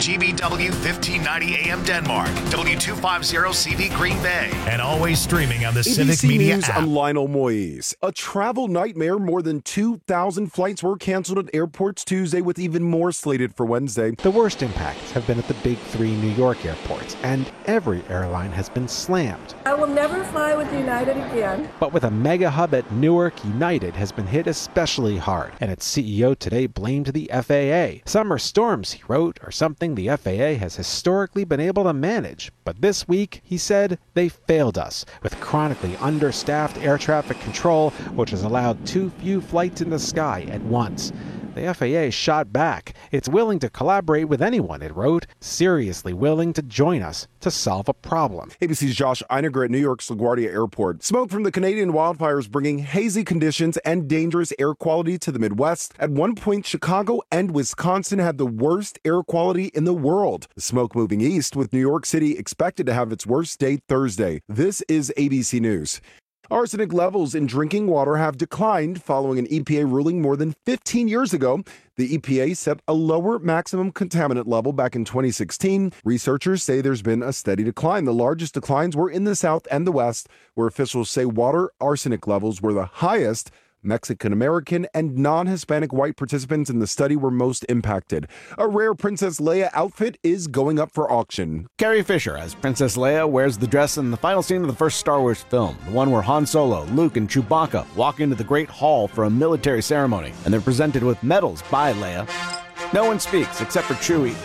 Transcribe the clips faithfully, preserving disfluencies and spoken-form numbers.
G B W fifteen ninety A M Denmark, W two fifty C V Green Bay, and always streaming on the A B C Civic Media News, app. I'm Lionel Moise. A travel nightmare. More than two thousand flights were canceled at airports Tuesday, with even more slated for Wednesday. The worst impacts have been at the big three New York airports, and every airline has been slammed. I will never fly with United again. But with a mega hub at Newark, United has been hit especially hard, and its C E O today blamed the F A A. Summer storms, he wrote, are something the F A A has historically been able to manage. But this week, he said, they failed us, with chronically understaffed air traffic control, which has allowed too few flights in the sky at once. The F A A shot back. It's willing to collaborate with anyone, it wrote, seriously willing to join us to solve a problem. A B C's Josh Einiger at New York's LaGuardia Airport. Smoke from the Canadian wildfires bringing hazy conditions and dangerous air quality to the Midwest. At one point, Chicago and Wisconsin had the worst air quality in the world. The smoke moving east, with New York City expected to have its worst day Thursday. This is A B C News. Arsenic levels in drinking water have declined following an E P A ruling more than fifteen years ago. The E P A set a lower maximum contaminant level back in twenty sixteen. Researchers say there's been a steady decline. The largest declines were in the South and the West, where officials say water arsenic levels were the highest. Mexican-American and non-Hispanic white participants in the study were most impacted. A rare Princess Leia outfit is going up for auction. Carrie Fisher as Princess Leia wears the dress in the final scene of the first Star Wars film, the one where Han Solo, Luke, and Chewbacca walk into the Great Hall for a military ceremony, and they're presented with medals by Leia. No one speaks except for Chewie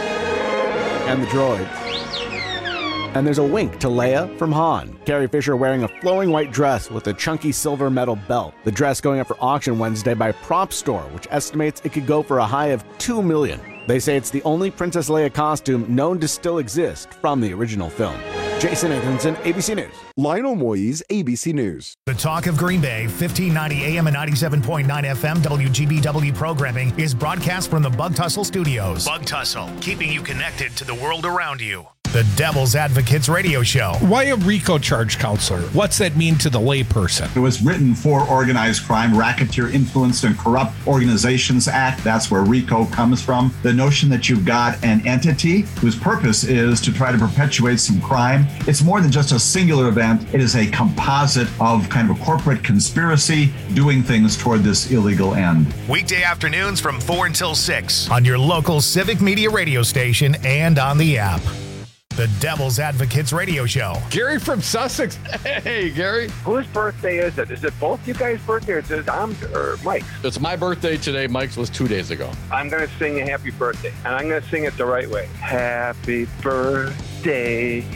and the droid. And there's a wink to Leia from Han. Carrie Fisher wearing a flowing white dress with a chunky silver metal belt. The dress going up for auction Wednesday by Prop Store, which estimates it could go for a high of two million dollars. They say it's the only Princess Leia costume known to still exist from the original film. Jason Nathanson, A B C News. Lionel Moise, A B C News. The Talk of Green Bay, fifteen ninety A M and ninety-seven point nine F M W G B W programming is broadcast from the Bug Tussle Studios. Bug Tussle, keeping you connected to the world around you. The Devil's Advocates Radio Show. Why a RICO charge counselor? What's that mean to the layperson? It was written for Organized Crime, Racketeer Influenced and Corrupt Organizations Act. That's where RICO comes from. The notion that you've got an entity whose purpose is to try to perpetuate some crime. It's more than just a singular event. It is a composite of kind of a corporate conspiracy doing things toward this illegal end. Weekday afternoons from four until six on your local Civic Media radio station and on the app. The Devil's Advocates Radio Show. Gary from Sussex. Hey, Gary. Whose birthday is it? Is it both you guys' birthday or is it Dom's or Mike's? It's my birthday today. Mike's was two days ago. I'm going to sing a happy birthday, and I'm going to sing it the right way. Happy birthday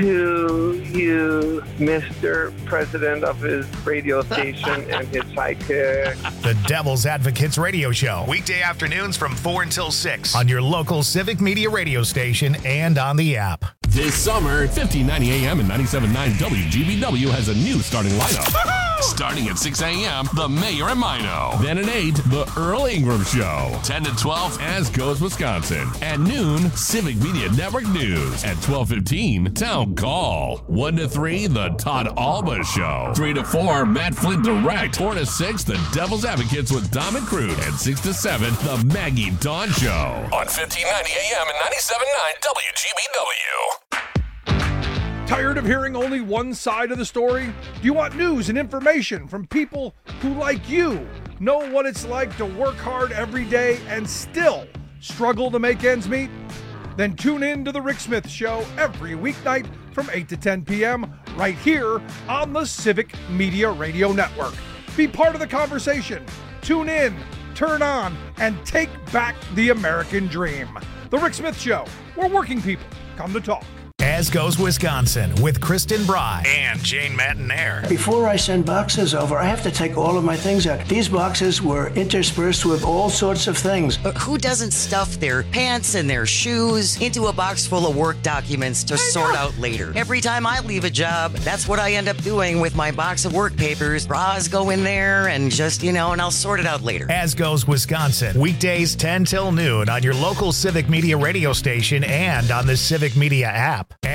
to you, Mister President of his radio station and his sidekick. The Devil's Advocates Radio Show. Weekday afternoons from four until six on your local Civic Media radio station and on the app. This summer, fifteen ninety A M and ninety-seven point nine W G B W has a new starting lineup. Starting at six A M, The Mayor and Mino. Then at eight, The Earl Ingram Show. ten to twelve, As Goes Wisconsin. At noon, Civic Media Network News. At twelve fifteen, Town Call. one to three, The Todd Alba Show. three to four, Matt Flint Direct. four to six, The Devil's Advocates with Dom and Crude. And six to seven, The Maggie Dawn Show. On fifteen ninety A M and ninety-seven point nine W G B W. Tired of hearing only one side of the story? Do you want news and information from people who, like you, know what it's like to work hard every day and still struggle to make ends meet? Then tune in to The Rick Smith Show every weeknight from eight to ten p.m. right here on the Civic Media Radio Network. Be part of the conversation. Tune in, turn on, and take back the American dream. The Rick Smith Show, where working people come to talk. As Goes Wisconsin with Kristen Bry and Jane Matinaire. Before I send boxes over, I have to take all of my things out. These boxes were interspersed with all sorts of things. But who doesn't stuff their pants and their shoes into a box full of work documents to sort out later? Every time I leave a job, that's what I end up doing with my box of work papers. Bras go in there and just, you know, and I'll sort it out later. As Goes Wisconsin, weekdays ten till noon on your local Civic Media radio station and on the Civic Media app.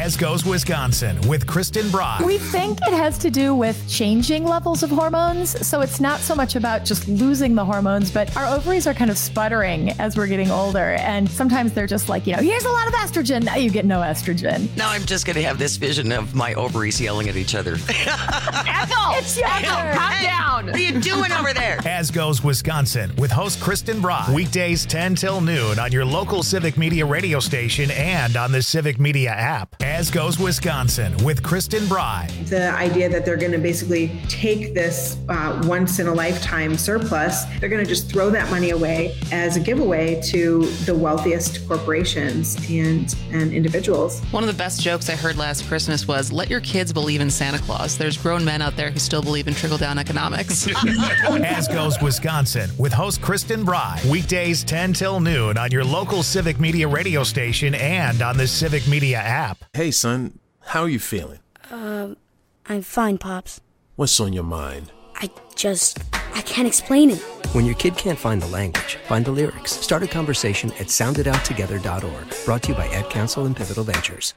As Goes Wisconsin with Kristen Brock. We think it has to do with changing levels of hormones. So it's not so much about just losing the hormones, but our ovaries are kind of sputtering as we're getting older. And sometimes they're just like, you know, here's a lot of estrogen. Now you get no estrogen. Now I'm just going to have this vision of my ovaries yelling at each other. Ethel! It's your turn. Calm down. What are you doing over there? As Goes Wisconsin with host Kristen Brock. Weekdays ten till noon on your local Civic Media radio station and on the Civic Media app. As Goes Wisconsin with Kristen Brock. The idea that they're going to basically take this uh, once-in-a-lifetime surplus, they're going to just throw that money away as a giveaway to the wealthiest corporations and, and individuals. One of the best jokes I heard last Christmas was, let your kids believe in Santa Claus. There's grown men out there who still believe in trickle-down economics. As Goes Wisconsin with host Kristen Brock. Weekdays ten till noon on your local Civic Media radio station and on the Civic Media app. Hey, son, how are you feeling? Um, I'm fine, Pops. What's on your mind? I just, I can't explain it. When your kid can't find the language, find the lyrics. Start a conversation at sound it out together dot org. Brought to you by Ad Council and Pivotal Ventures.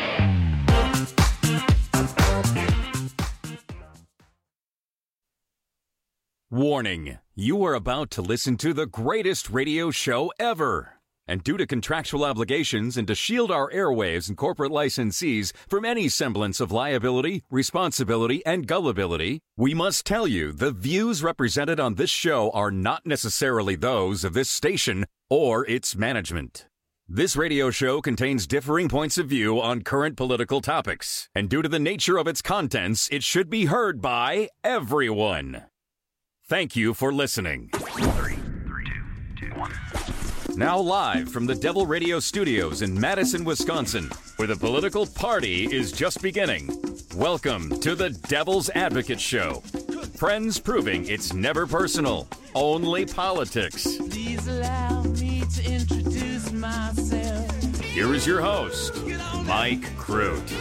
Warning, you are about to listen to the greatest radio show ever. And due to contractual obligations and to shield our airwaves and corporate licensees from any semblance of liability, responsibility, and gullibility, we must tell you the views represented on this show are not necessarily those of this station or its management. This radio show contains differing points of view on current political topics, and due to the nature of its contents, it should be heard by everyone. Thank you for listening. Three, three, two, two, one. Now live from the Devil Radio Studios in Madison, Wisconsin, where the political party is just beginning. Welcome to the Devil's Advocate Show. Friends proving it's never personal, only politics. Please allow me to introduce myself. Here is your host, Mike Crute.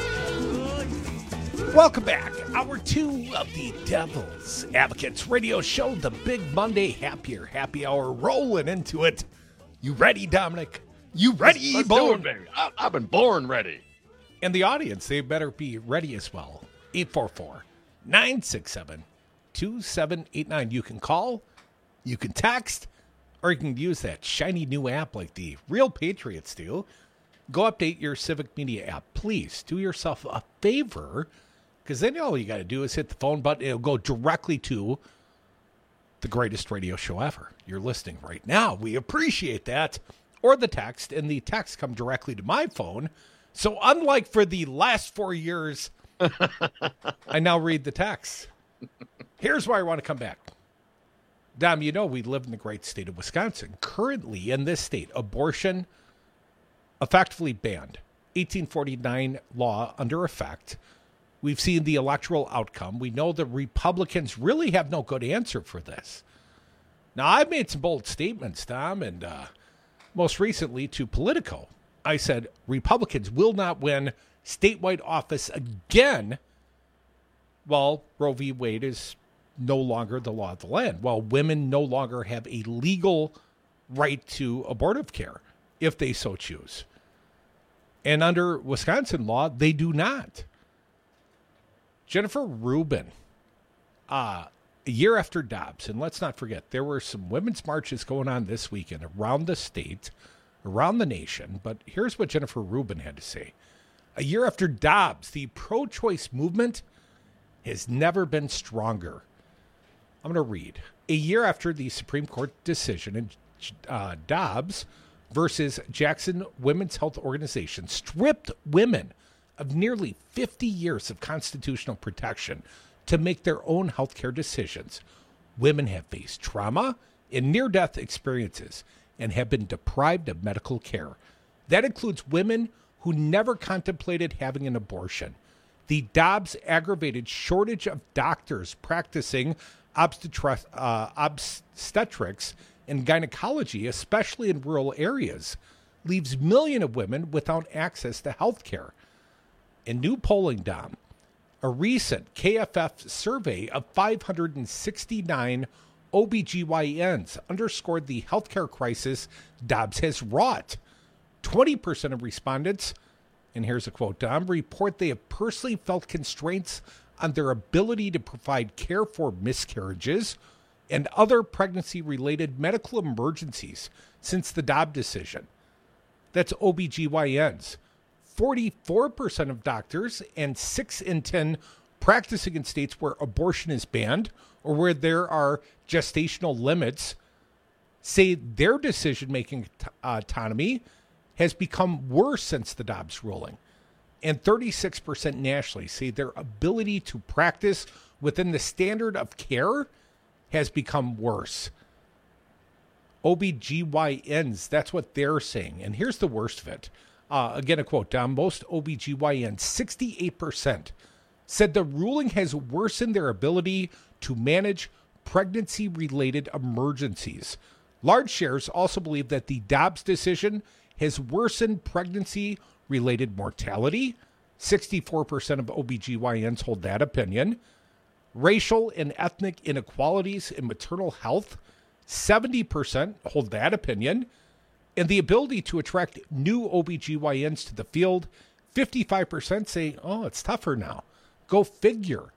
Welcome back. Hour two of the Devil's Advocates Radio Show, the Big Monday Happier Happy Hour, rolling into it. You ready, Dominic? You ready, Let's Bone? do it, baby. I, I've been born ready. And the audience, they better be ready as well. eight four four, nine six seven, two seven eight nine. You can call, you can text, or you can use that shiny new app like the real patriots do. Go update your Civic Media app. Please do yourself a favor, because then all you got to do is hit the phone button. It'll go directly to the greatest radio show ever. You're listening right now. We appreciate that. Or the text, and the text come directly to my phone. So unlike for the last four years, I now read the text. Here's why I want to come back. Dom, you know we live in the great state of Wisconsin. Currently in this state, abortion effectively banned. eighteen forty-nine law under effect. We've seen the electoral outcome. We know the Republicans really have no good answer for this. Now, I've made some bold statements, Tom, and uh, most recently to Politico. I said Republicans will not win statewide office again while Roe v. Wade is no longer the law of the land, while women no longer have a legal right to abortive care if they so choose. And under Wisconsin law, they do not. Jennifer Rubin, uh, a year after Dobbs, and let's not forget, there were some women's marches going on this weekend around the state, around the nation, but here's what Jennifer Rubin had to say. A year after Dobbs, the pro-choice movement has never been stronger. I'm going to read. A year after the Supreme Court decision in uh, Dobbs versus Jackson Women's Health Organization stripped women of nearly fifty years of constitutional protection to make their own healthcare decisions. Women have faced trauma and near-death experiences and have been deprived of medical care. That includes women who never contemplated having an abortion. The Dobbs aggravated shortage of doctors practicing obstetri- uh, obstetrics and gynecology, especially in rural areas, leaves millions of women without access to health care. In new polling, Dom, a recent K F F survey of five hundred sixty-nine O B G Y Ns underscored the healthcare crisis Dobbs has wrought. twenty percent of respondents And here's a quote, Dom, report they have personally felt constraints on their ability to provide care for miscarriages and other pregnancy-related medical emergencies since the Dobbs decision. That's O B G Y Ns. forty-four percent of doctors and six in ten practicing in states where abortion is banned or where there are gestational limits say their decision-making t- autonomy has become worse since the Dobbs ruling. And thirty-six percent nationally say their ability to practice within the standard of care has become worse. O B G Y Ns, that's what they're saying. And here's the worst of it. Uh, again, a quote, Dom, most O B G Y Ns, sixty-eight percent, said the ruling has worsened their ability to manage pregnancy-related emergencies. Large shares also believe that the Dobbs decision has worsened pregnancy-related mortality. sixty-four percent of O B G Y Ns hold that opinion. Racial and ethnic inequalities in maternal health, seventy percent hold that opinion. And the ability to attract new O B G Y Ns to the field, fifty-five percent say, oh, it's tougher now. Go figure.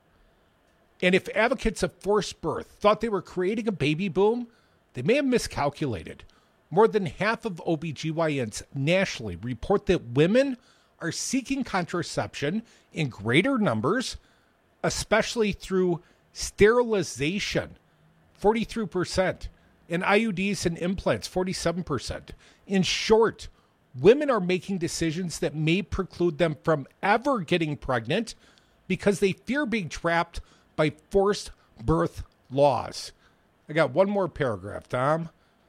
And if advocates of forced birth thought they were creating a baby boom, they may have miscalculated. More than half of O B G Y Ns nationally report that women are seeking contraception in greater numbers, especially through sterilization, forty-three percent, and I U Ds and implants, forty-seven percent. In short, women are making decisions that may preclude them from ever getting pregnant because they fear being trapped by forced birth laws. I got one more paragraph, Tom.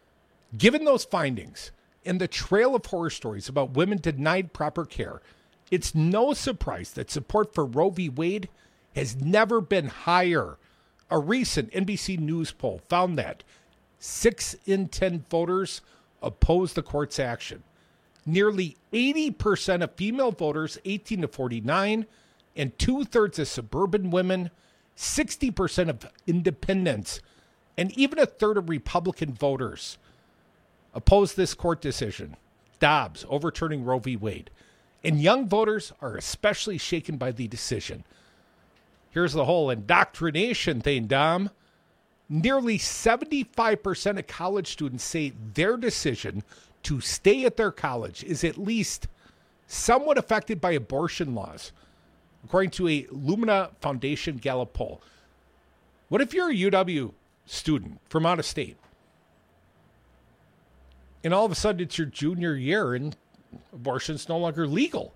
Given those findings and the trail of horror stories about women denied proper care, it's no surprise that support for Roe v. Wade has never been higher. A recent N B C News poll found that six in ten voters oppose the court's action. Nearly eighty percent of female voters, eighteen to forty-nine, and two-thirds of suburban women, sixty percent of independents, and even a third of Republican voters oppose this court decision, Dobbs overturning Roe v. Wade. And young voters are especially shaken by the decision. Here's the whole indoctrination thing, Dom. Nearly seventy-five percent of college students say their decision to stay at their college is at least somewhat affected by abortion laws, according to a Lumina Foundation Gallup poll. What if you're a U W student from out of state, and all of a sudden it's your junior year and abortion's no longer legal?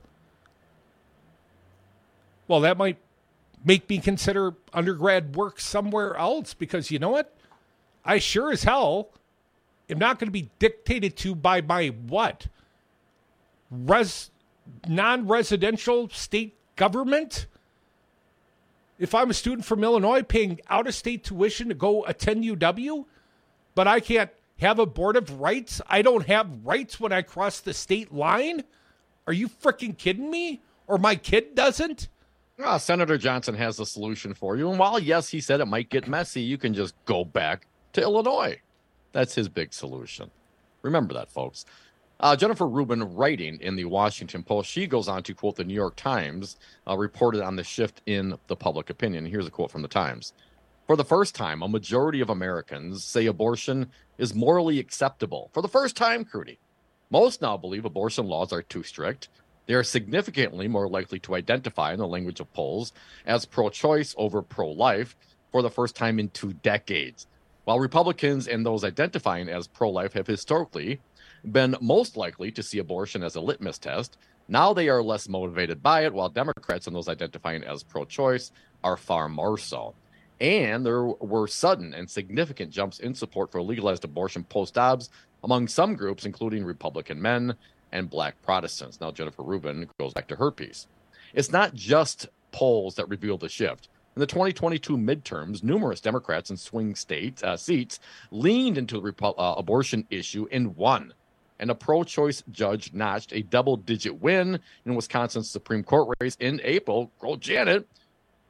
Well, that might make me consider undergrad work somewhere else, because you know what? I sure as hell am not going to be dictated to by my what? Res, non-residential state government? If I'm a student from Illinois paying out-of-state tuition to go attend U W, but I can't have abortive rights, I don't have rights when I cross the state line? Are you freaking kidding me? Or my kid doesn't? Uh, Senator Johnson has a solution for you. And while, yes, he said it might get messy, you can just go back to Illinois. That's his big solution. Remember that, folks. Uh, Jennifer Rubin, writing in the Washington Post, she goes on to quote the New York Times, uh, reported on the shift in the public opinion. Here's a quote from the Times. For the first time, a majority of Americans say abortion is morally acceptable. For the first time, Crudy. Most now believe abortion laws are too strict. They are significantly more likely to identify, in the language of polls, as pro-choice over pro-life for the first time in two decades. While Republicans and those identifying as pro-life have historically been most likely to see abortion as a litmus test, now they are less motivated by it, while Democrats and those identifying as pro-choice are far more so. And there were sudden and significant jumps in support for legalized abortion post-Dobbs among some groups, including Republican men and Black Protestants. Now, Jennifer Rubin goes back to her piece. It's not just polls that reveal the shift. In the twenty twenty-two midterms, numerous Democrats in swing state uh, seats leaned into the repu- uh, abortion issue and won. And a pro-choice judge notched a double-digit win in Wisconsin's Supreme Court race in April. Girl Janet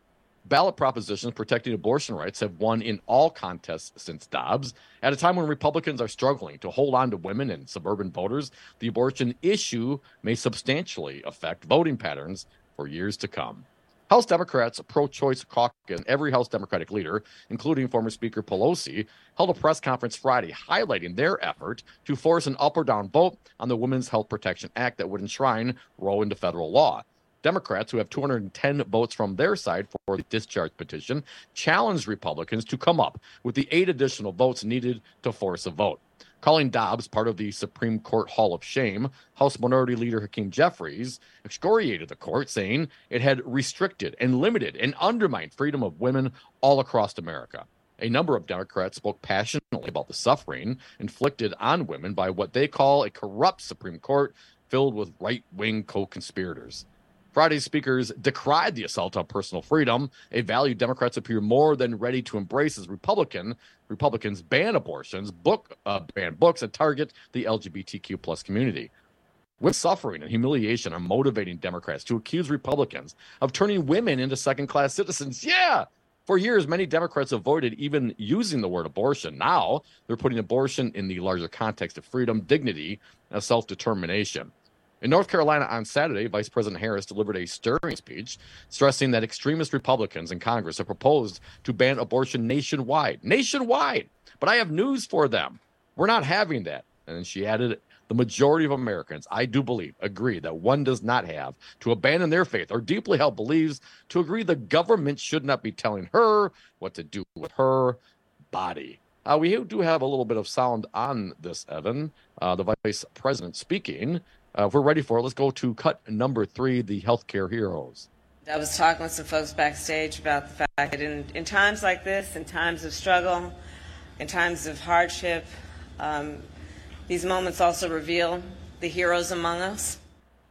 Ballot propositions protecting abortion rights have won in all contests since Dobbs. At a time when Republicans are struggling to hold on to women and suburban voters, the abortion issue may substantially affect voting patterns for years to come. House Democrats' pro-choice caucus and every House Democratic leader, including former Speaker Pelosi, held a press conference Friday highlighting their effort to force an up or down vote on the Women's Health Protection Act that would enshrine Roe into federal law. Democrats, who have two hundred ten votes from their side for the discharge petition, challenged Republicans to come up with the eight additional votes needed to force a vote. Calling Dobbs part of the Supreme Court Hall of Shame, House Minority Leader Hakeem Jeffries excoriated the court, saying it had restricted and limited and undermined freedom of women all across America. A number of Democrats spoke passionately about the suffering inflicted on women by what they call a corrupt Supreme Court filled with right-wing co-conspirators. Friday's speakers decried the assault on personal freedom, a value Democrats appear more than ready to embrace as Republican. Republicans ban abortions, book uh, ban books, and target the L G B T Q plus community. With suffering and humiliation are motivating Democrats to accuse Republicans of turning women into second-class citizens. Yeah! For years, many Democrats avoided even using the word abortion. Now, they're putting abortion in the larger context of freedom, dignity, and self-determination. In North Carolina on Saturday, Vice President Harris delivered a stirring speech stressing that extremist Republicans in Congress have proposed to ban abortion nationwide. Nationwide! But I have news for them. We're not having that. And she added, the majority of Americans, I do believe, agree that one does not have to abandon their faith or deeply held beliefs to agree the government should not be telling her what to do with her body. Uh, we do have a little bit of sound on this, Evan. Uh, the Vice President speaking. Uh, if we're ready for it, let's go to cut number three, the healthcare heroes. I was talking with some folks backstage about the fact that in, in times like this, in times of struggle, in times of hardship, um, these moments also reveal the heroes among us.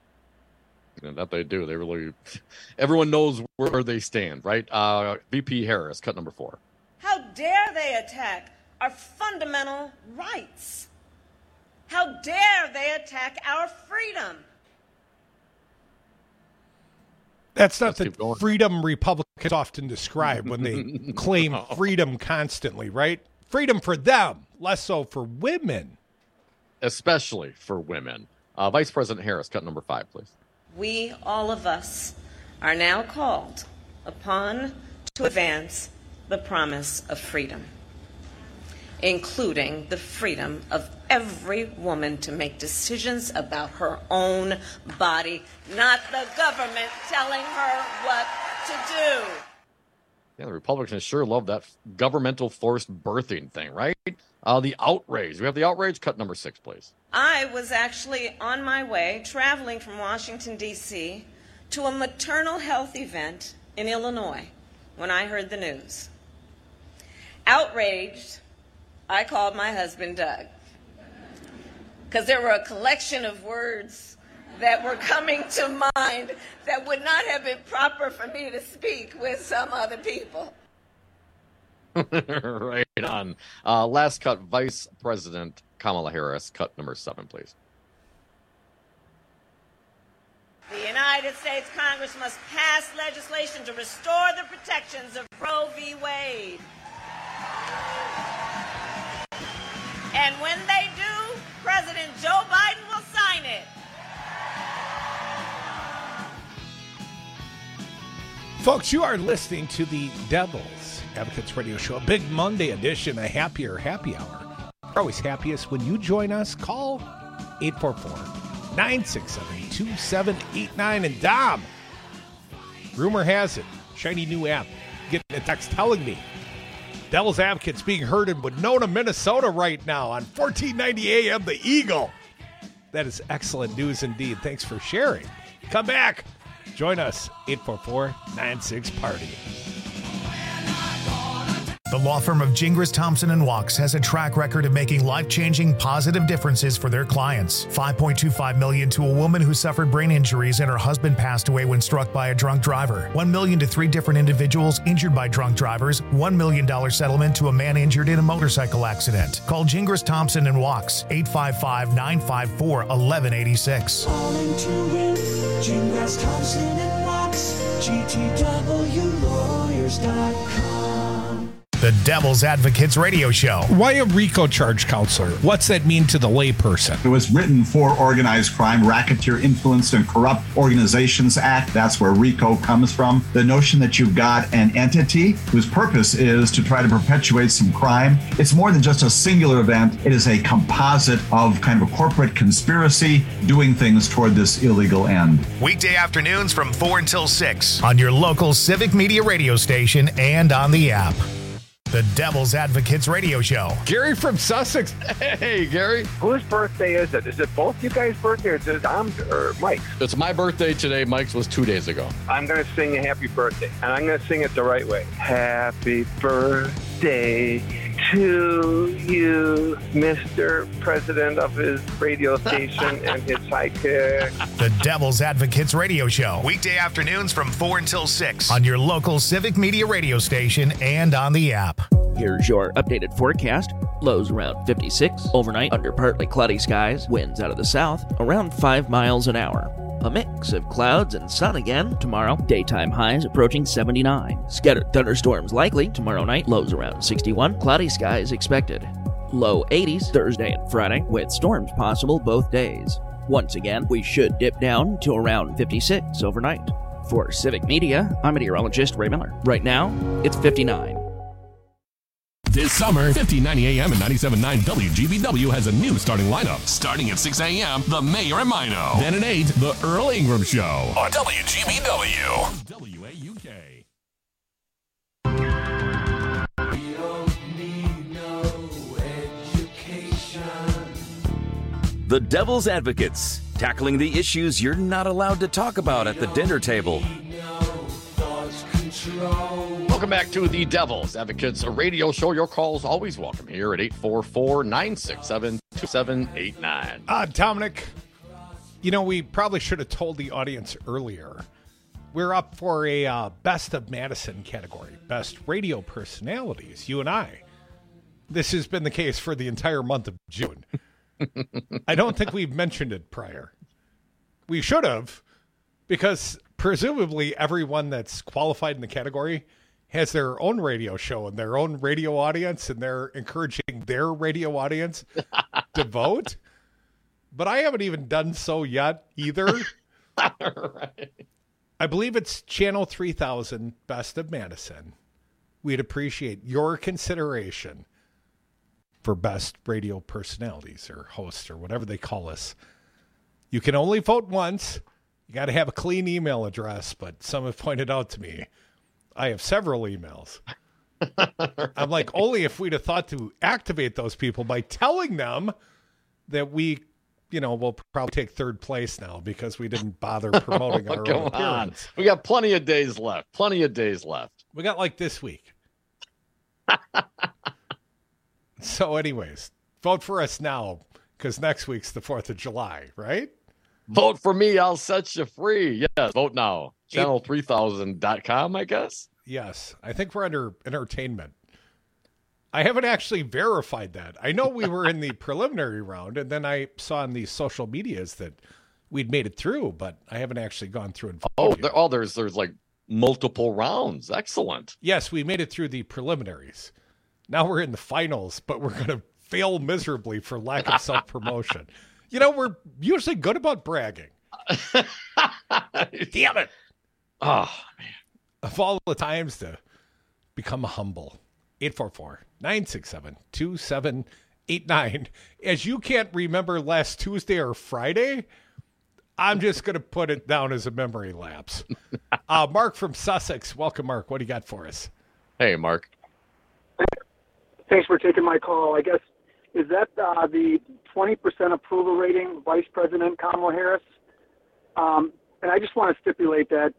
Yeah, that they do. They really, everyone knows where they stand, right? Uh, V P Harris, cut number four. How dare they attack our fundamental rights? How dare they attack our freedom? That's not Let's the freedom Republicans often describe when they claim no. freedom constantly, right? Freedom for them, less so for women. Especially for women. Uh, Vice President Harris, cut number five, please. We, all of us, are now called upon to advance the promise of freedom, including the freedom of every woman to make decisions about her own body, not the government telling her what to do. Yeah, the Republicans sure love that governmental forced birthing thing, right? Uh, the outrage. We have the outrage. Cut number six, please. I was actually on my way, traveling from Washington, D C, to a maternal health event in Illinois when I heard the news. Outraged, I called my husband, Doug, because there were a collection of words that were coming to mind that would not have been proper for me to speak with some other people. Right on. Uh, last cut, Vice President Kamala Harris, cut number seven, please. The United States Congress must pass legislation to restore the protections of Roe v. Wade. And when they do, President Joe Biden will sign it. Folks, you are listening to the Devil's Advocates Radio Show, a big Monday edition, a happier happy hour. We're always happiest when you join us. Call eight four four, nine six seven, two seven eight nine. And Dom, rumor has it, shiny new app, getting a text telling me Devil's Advocates being heard in Winona, Minnesota right now on fourteen ninety A M The Eagle. That is excellent news indeed. Thanks for sharing. Come back. Join us, eight four four, nine six, party. The law firm of Gingras, Thompson and Wachs has a track record of making life-changing positive differences for their clients. five point two five million dollars to a woman who suffered brain injuries and her husband passed away when struck by a drunk driver. one million dollars to three different individuals injured by drunk drivers. one million dollars settlement to a man injured in a motorcycle accident. Call Gingras, Thompson and Wachs, eight five five, nine five four, one one eight six. Calling to win, Gingras, Thompson and Wachs. G T W lawyers dot com. The Devil's Advocates Radio Show. Why a RICO charge, counselor? What's that mean to the layperson? It was written for Organized Crime, Racketeer Influenced and Corrupt Organizations Act. That's where RICO comes from. The notion that you've got an entity whose purpose is to try to perpetuate some crime. It's more than just a singular event. It is a composite of kind of a corporate conspiracy doing things toward this illegal end. Weekday afternoons from four until six on your local Civic Media radio station and on the app. The Devil's Advocates Radio Show. Gary from Sussex. Hey, Gary. Whose birthday is it? Is it both you guys' birthday or is it Tom's or Mike's? It's my birthday today. Mike's was two days ago. I'm going to sing a happy birthday, and I'm going to sing it the right way. Happy birthday to you, Mister President of his radio station and his sidekick. The Devil's Advocates Radio Show. Weekday afternoons from four until six on your local Civic Media radio station and on the app. Here's your updated forecast. Lows around fifty-six. Overnight, under partly cloudy skies. Winds out of the south, around five miles an hour. A mix of clouds and sun again tomorrow. Daytime highs approaching seventy-nine. Scattered thunderstorms likely tomorrow night. Lows around sixty-one. Cloudy skies expected. Low eighties Thursday and Friday, with storms possible both days. Once again, we should dip down to around fifty-six overnight. For Civic Media, I'm meteorologist Ray Miller. Right now, it's fifty-nine. This summer, fifteen ninety A M and ninety-seven point nine W G B W has a new starting lineup. Starting at six A M, The Mayor and Mino. Then at eight, The Earl Ingram Show on W G B W. W A U K. We don't need no education. The Devil's Advocates, tackling the issues you're not allowed to talk about at the dinner table. Welcome back to the Devil's Advocates, a radio show. Your calls always welcome here at eight four four, nine six seven, two seven eight nine. Uh, Dominic, you know, we probably should have told the audience earlier. We're up for a uh, Best of Madison category, Best Radio Personalities, you and I. This has been the case for the entire month of June. I don't think we've mentioned it prior. We should have, because presumably everyone that's qualified in the category has their own radio show and their own radio audience, and they're encouraging their radio audience to vote. But I haven't even done so yet either. Right. I believe it's Channel three thousand Best of Madison. We'd appreciate your consideration for Best Radio Personalities or hosts or whatever they call us. You can only vote once. You got to have a clean email address, but some have pointed out to me, I have several emails. I'm like, only if we'd have thought to activate those people by telling them that we, you know, will probably take third place now because we didn't bother promoting our Come own appearance. on. We got plenty of days left. Plenty of days left. We got like this week. So anyways, vote for us now because next week's the fourth of July, right? Vote for me. I'll set you free. Yes. Vote now. channel three thousand dot com, I guess. Yes. I think we're under entertainment. I haven't actually verified that. I know we were in the preliminary round, and then I saw on the social medias that we'd made it through, but I haven't actually gone through and Oh, there, oh there's there's like multiple rounds. Excellent. Yes, we made it through the preliminaries. Now we're in the finals, but we're going to fail miserably for lack of self-promotion. You know, we're usually good about bragging. Damn it. Oh, man. Of all the times to become humble. eight four four, nine six seven, two seven eight nine. As you can't remember last Tuesday or Friday, I'm just going to put it down as a memory lapse. uh, Mark from Sussex. Welcome, Mark. What do you got for us? Hey, Mark. Thanks for taking my call. I guess, is that uh, the twenty percent approval rating, Vice President Kamala Harris? Um, and I just want to stipulate that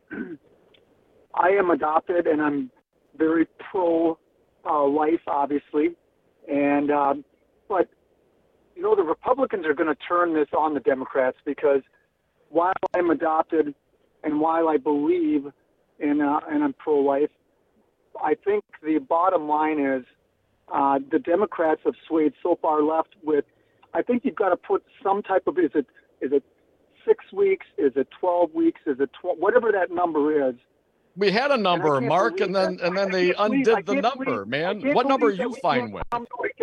I am adopted and I'm very pro uh, life, obviously. And, um, but, you know, the Republicans are going to turn this on the Democrats because while I'm adopted and while I believe in, uh, and I'm pro-life, I think the bottom line is uh, the Democrats have swayed so far left with, I think you've got to put some type of, is it, is it six weeks? Is it twelve weeks? Is it twelve? Whatever that number is. We had a number, And I can't Mark, and believe then that. and then I they can't believe- undid I the can't number, believe- I man. can't What number are believe that you we fine can't with? come to a-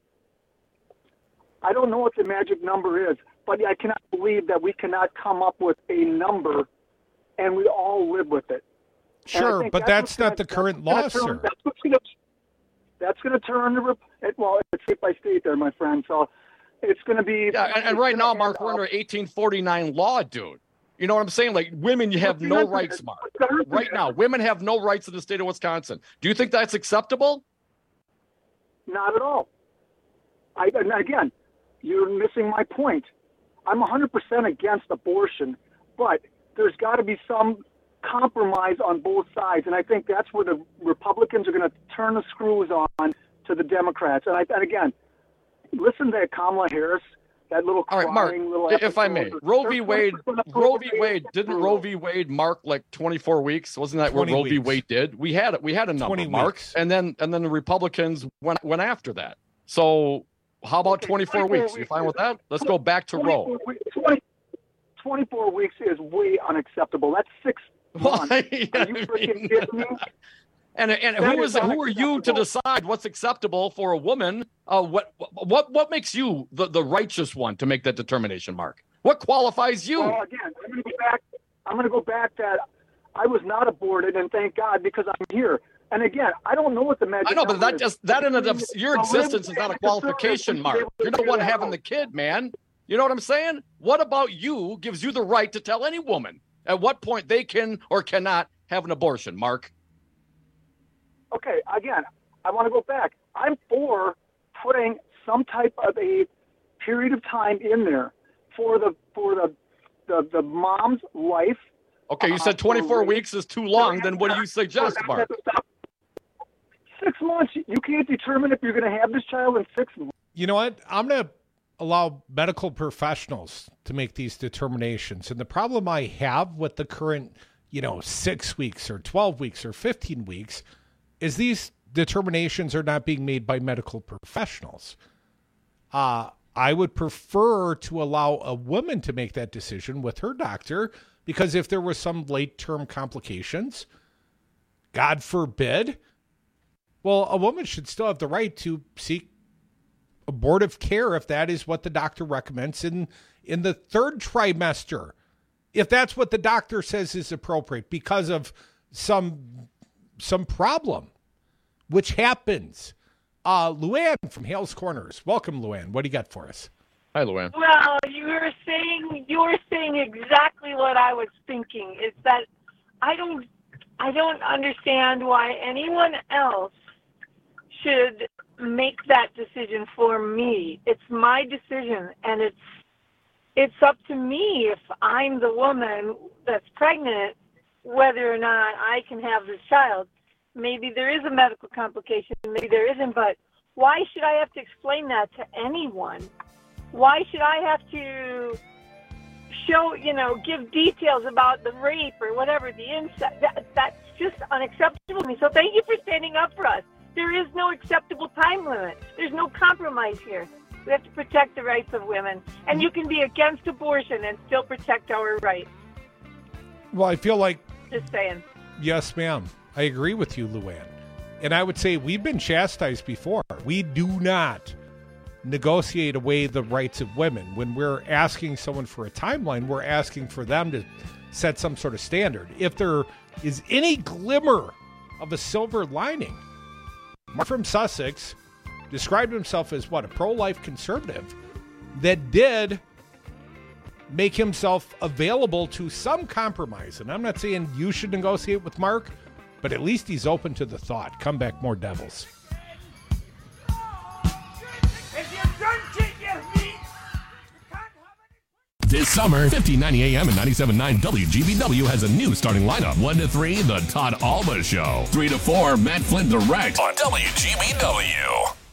I don't know what the magic number is, but I cannot believe that we cannot come up with a number and we all live with it. And I Sure, think but that's what's not gonna- the that's current what's gonna law, turn- sir. That's what's going to that's going to turn the rep- it, well, it's state by state there, my friend. So it's going to be Yeah, and, and right now, Mark, we're under eighteen forty-nine law, dude. You know what I'm saying? Like, women, you have no rights, Mark. Right now, women have no rights in the state of Wisconsin. Do you think that's acceptable? Not at all. I, and again, you're missing my point. I'm one hundred percent against abortion, but there's got to be some compromise on both sides, and I think that's where the Republicans are going to turn the screws on to the Democrats. And, I, and again, listen to Kamala Harris, that little All right, Mark, crying little. if I may, episode. Roe v. They're Wade, twenty percent Roe v. approval Wade, rating. didn't Roe v. Wade mark like twenty-four weeks? Wasn't that what twenty Roe v. weeks. Wade did? We had it. We had a number, twenty Mark, weeks. and then and then the Republicans went went after that. So how about Okay, twenty-four twenty-four weeks? You weeks fine is- with that? Let's go back to Roe. twenty-four weeks- twenty twenty-four weeks is way unacceptable. That's six months. Why? Are you freaking kidding me? And and That who is is who are you to decide what's acceptable for a woman? Uh, what what what makes you the, the righteous one to make that determination, Mark? What qualifies you? Well, again, I'm going to go back. I'm going to go back that I was not aborted, and thank God because I'm here. And again, I don't know what the magic. I know, but number that is. just that in and of your The existence is not a libertarian qualification, conservatives Mark. should be You're able the to one figure that having out. the kid, man. You know what I'm saying? What about you gives you the right to tell any woman at what point they can or cannot have an abortion, Mark? Okay, again, I want to go back. I'm for putting some type of a period of time in there for the for the the, the mom's life. Okay, you Uh, said twenty-four for- weeks is too long. Then what do you suggest, for- Mark? Six months. You can't determine if you're going to have this child in six months. You know what? I'm going to allow medical professionals to make these determinations. And the problem I have with the current, you know, six weeks or twelve weeks or fifteen weeks is these determinations are not being made by medical professionals. Uh, I would prefer to allow a woman to make that decision with her doctor, because if there was some late-term complications, God forbid, well, a woman should still have the right to seek abortive care if that is what the doctor recommends in, in the third trimester, if that's what the doctor says is appropriate because of some some problem, which happens. Uh, Luann from Hales Corners. Welcome, Luann. What do you got for us? Hi, Luann. Well, you were saying you were saying exactly what I was thinking. Is that I don't I don't understand why anyone else should make that decision for me. It's my decision, and it's it's up to me if I'm the woman that's pregnant whether or not I can have this child. Maybe there is a medical complication, maybe there isn't, but why should I have to explain that to anyone? Why should I have to show, you know, give details about the rape or whatever, the incest? That, that's just unacceptable to me. So thank you for standing up for us. There is no acceptable time limit. There's no compromise here. We have to protect the rights of women. And you can be against abortion and still protect our rights. Well, I feel like, Just saying. yes, ma'am. I agree with you, Luann. And I would say we've been chastised before. We do not negotiate away the rights of women. When we're asking someone for a timeline, we're asking for them to set some sort of standard. If there is any glimmer of a silver lining, Mark from Sussex described himself as what, a pro-life conservative that did make himself available to some compromise. And I'm not saying you should negotiate with Mark, but at least he's open to the thought. Come back, more Devils. This summer, fifteen ninety A M and ninety-seven point nine W G B W has a new starting lineup. one to three, The Todd Alba Show. three to four, Matt Flynn Direct on W G B W.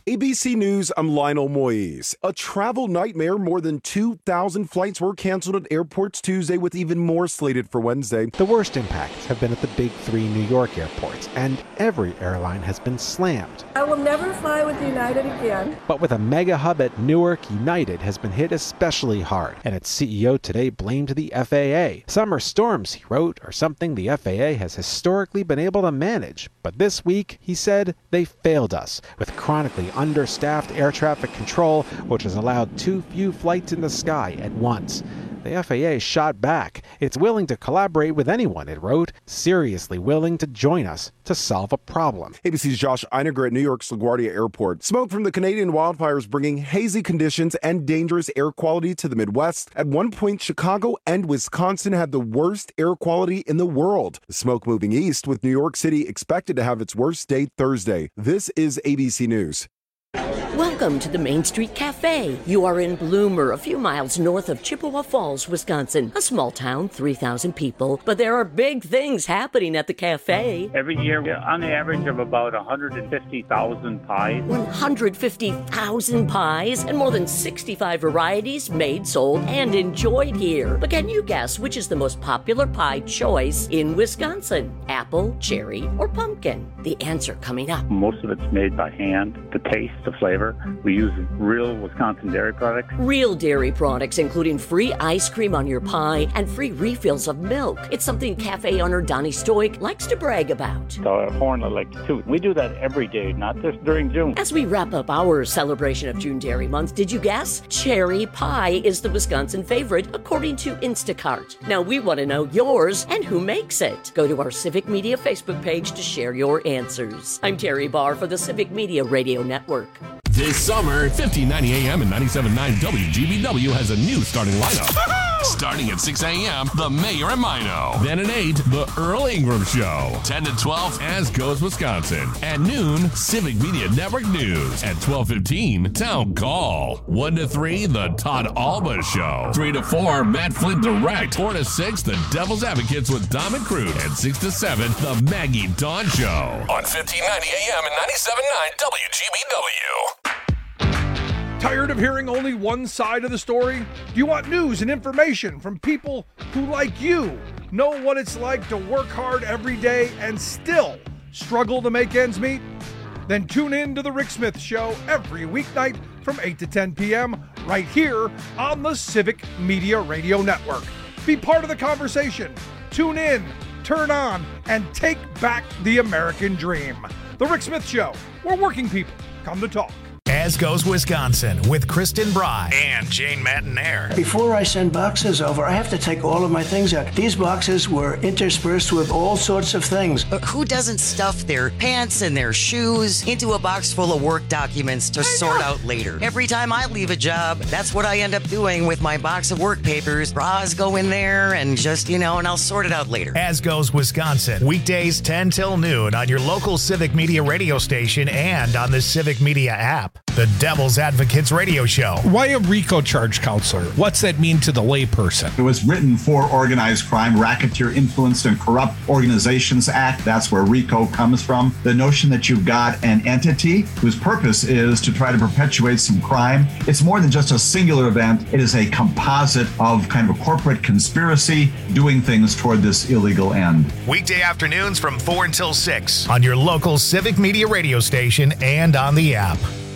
A B C News, I'm Lionel Moise. A travel nightmare. More than two thousand flights were canceled at airports Tuesday, with even more slated for Wednesday. The worst impacts have been at the big three New York airports, and every airline has been slammed. I will never fly with United again. But with a mega hub at Newark, United has been hit especially hard, and its C E O today blamed the F A A. Summer storms, he wrote, are something the F A A has historically been able to manage. But this week, he said, they failed us with chronically understaffed air traffic control, which has allowed too few flights in the sky at once. The F A A shot back. It's willing to collaborate with anyone, it wrote, seriously willing to join us to solve a problem. A B C's Josh Einiger at New York's LaGuardia Airport. Smoke from the Canadian wildfires bringing hazy conditions and dangerous air quality to the Midwest. At one point, Chicago and Wisconsin had the worst air quality in the world. The smoke moving east, with New York City expected to have its worst day Thursday. This is A B C News. Welcome to the Main Street Cafe. You are in Bloomer, a few miles north of Chippewa Falls, Wisconsin. A small town, three thousand people, but there are big things happening at the cafe. Every year, on the average of about one hundred fifty thousand pies. one hundred fifty thousand pies and more than sixty-five varieties made, sold, and enjoyed here. But can you guess which is the most popular pie choice in Wisconsin? Apple, cherry, or pumpkin? The answer coming up. Most of it's made by hand. The taste, the flavor. We use real Wisconsin dairy products. Real dairy products, including free ice cream on your pie and free refills of milk. It's something cafe owner Donnie Stoik likes to brag about. The horn I like too. We do that every day, not just during June. As we wrap up our celebration of June Dairy Month, did you guess? Cherry pie is the Wisconsin favorite, according to Instacart. Now we want to know yours and who makes it. Go to our Civic Media Facebook page to share your answers. I'm Terry Barr for the Civic Media Radio Network. This summer, fifteen ninety A M and ninety-seven point nine W G B W has a new starting lineup. Starting at six A M, The Mayor and Mino. Then at eight, The Earl Ingram Show. ten to twelve, As Goes Wisconsin. At noon, Civic Media Network News. At twelve fifteen, Town Call. one to three, The Todd Alba Show. three to four, Matt Flint Direct. four to six, The Devil's Advocates with Dom and Crute. And six to seven, The Maggie Dawn Show. On fifteen ninety A M and ninety-seven point nine W G B W. Tired of hearing only one side of the story? Do you want news and information from people who, like you, know what it's like to work hard every day and still struggle to make ends meet? Then tune in to The Rick Smith Show every weeknight from eight to ten p.m. right here on the Civic Media Radio Network. Be part of the conversation. Tune in, turn on, and take back the American dream. The Rick Smith Show, where working people come to talk. As Goes Wisconsin with Kristen Bry and Jane Matinaire. Before I send boxes over, I have to take all of my things out. These boxes were interspersed with all sorts of things. But who doesn't stuff their pants and their shoes into a box full of work documents to sort out later? Every time I leave a job, that's what I end up doing with my box of work papers. Bras go in there and just, you know, and I'll sort it out later. As Goes Wisconsin, weekdays ten till noon on your local Civic Media radio station and on the Civic Media app. The Devil's Advocates Radio Show. Why a RICO charge, counselor? What's that mean to the layperson? It was written for Organized Crime, Racketeer, Influenced, and Corrupt Organizations Act. That's where RICO comes from. The notion that you've got an entity whose purpose is to try to perpetuate some crime. It's more than just a singular event. It is a composite of kind of a corporate conspiracy doing things toward this illegal end. Weekday afternoons from four until six on your local Civic Media radio station and on the app.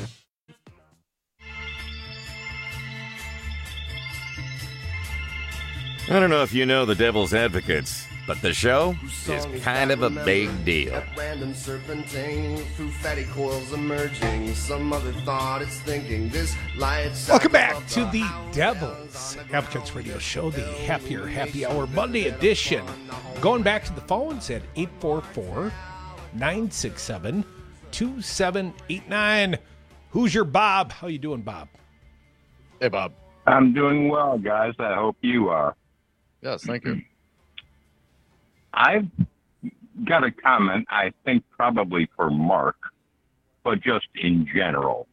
I don't know if you know the Devil's Advocates, but the show is kind of a big deal. Random serpentine through fatty coils emerging. Some other thought it's thinking this lights. Welcome back to the Devil's Advocates Radio Show, the Happier Happy Hour Monday edition. Going back to the phones at eight four four, nine six seven, two seven eight nine. Who's your Bob? How you doing, Bob? Hey, Bob. I'm doing well, guys. I hope you are. Yes, thank you. I've got a comment, I think probably for Mark, but just in general.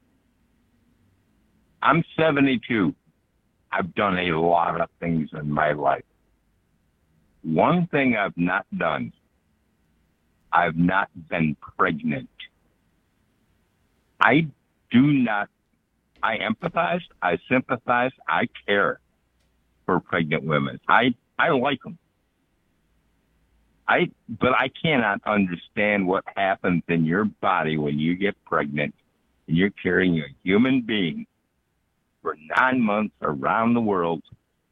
I'm seventy-two. I've done a lot of things in my life. One thing I've not done, I've not been pregnant. I do not, I empathize, I sympathize, I care for pregnant women. I, I like them. I, but I cannot understand what happens in your body when you get pregnant and you're carrying a human being for nine months around the world.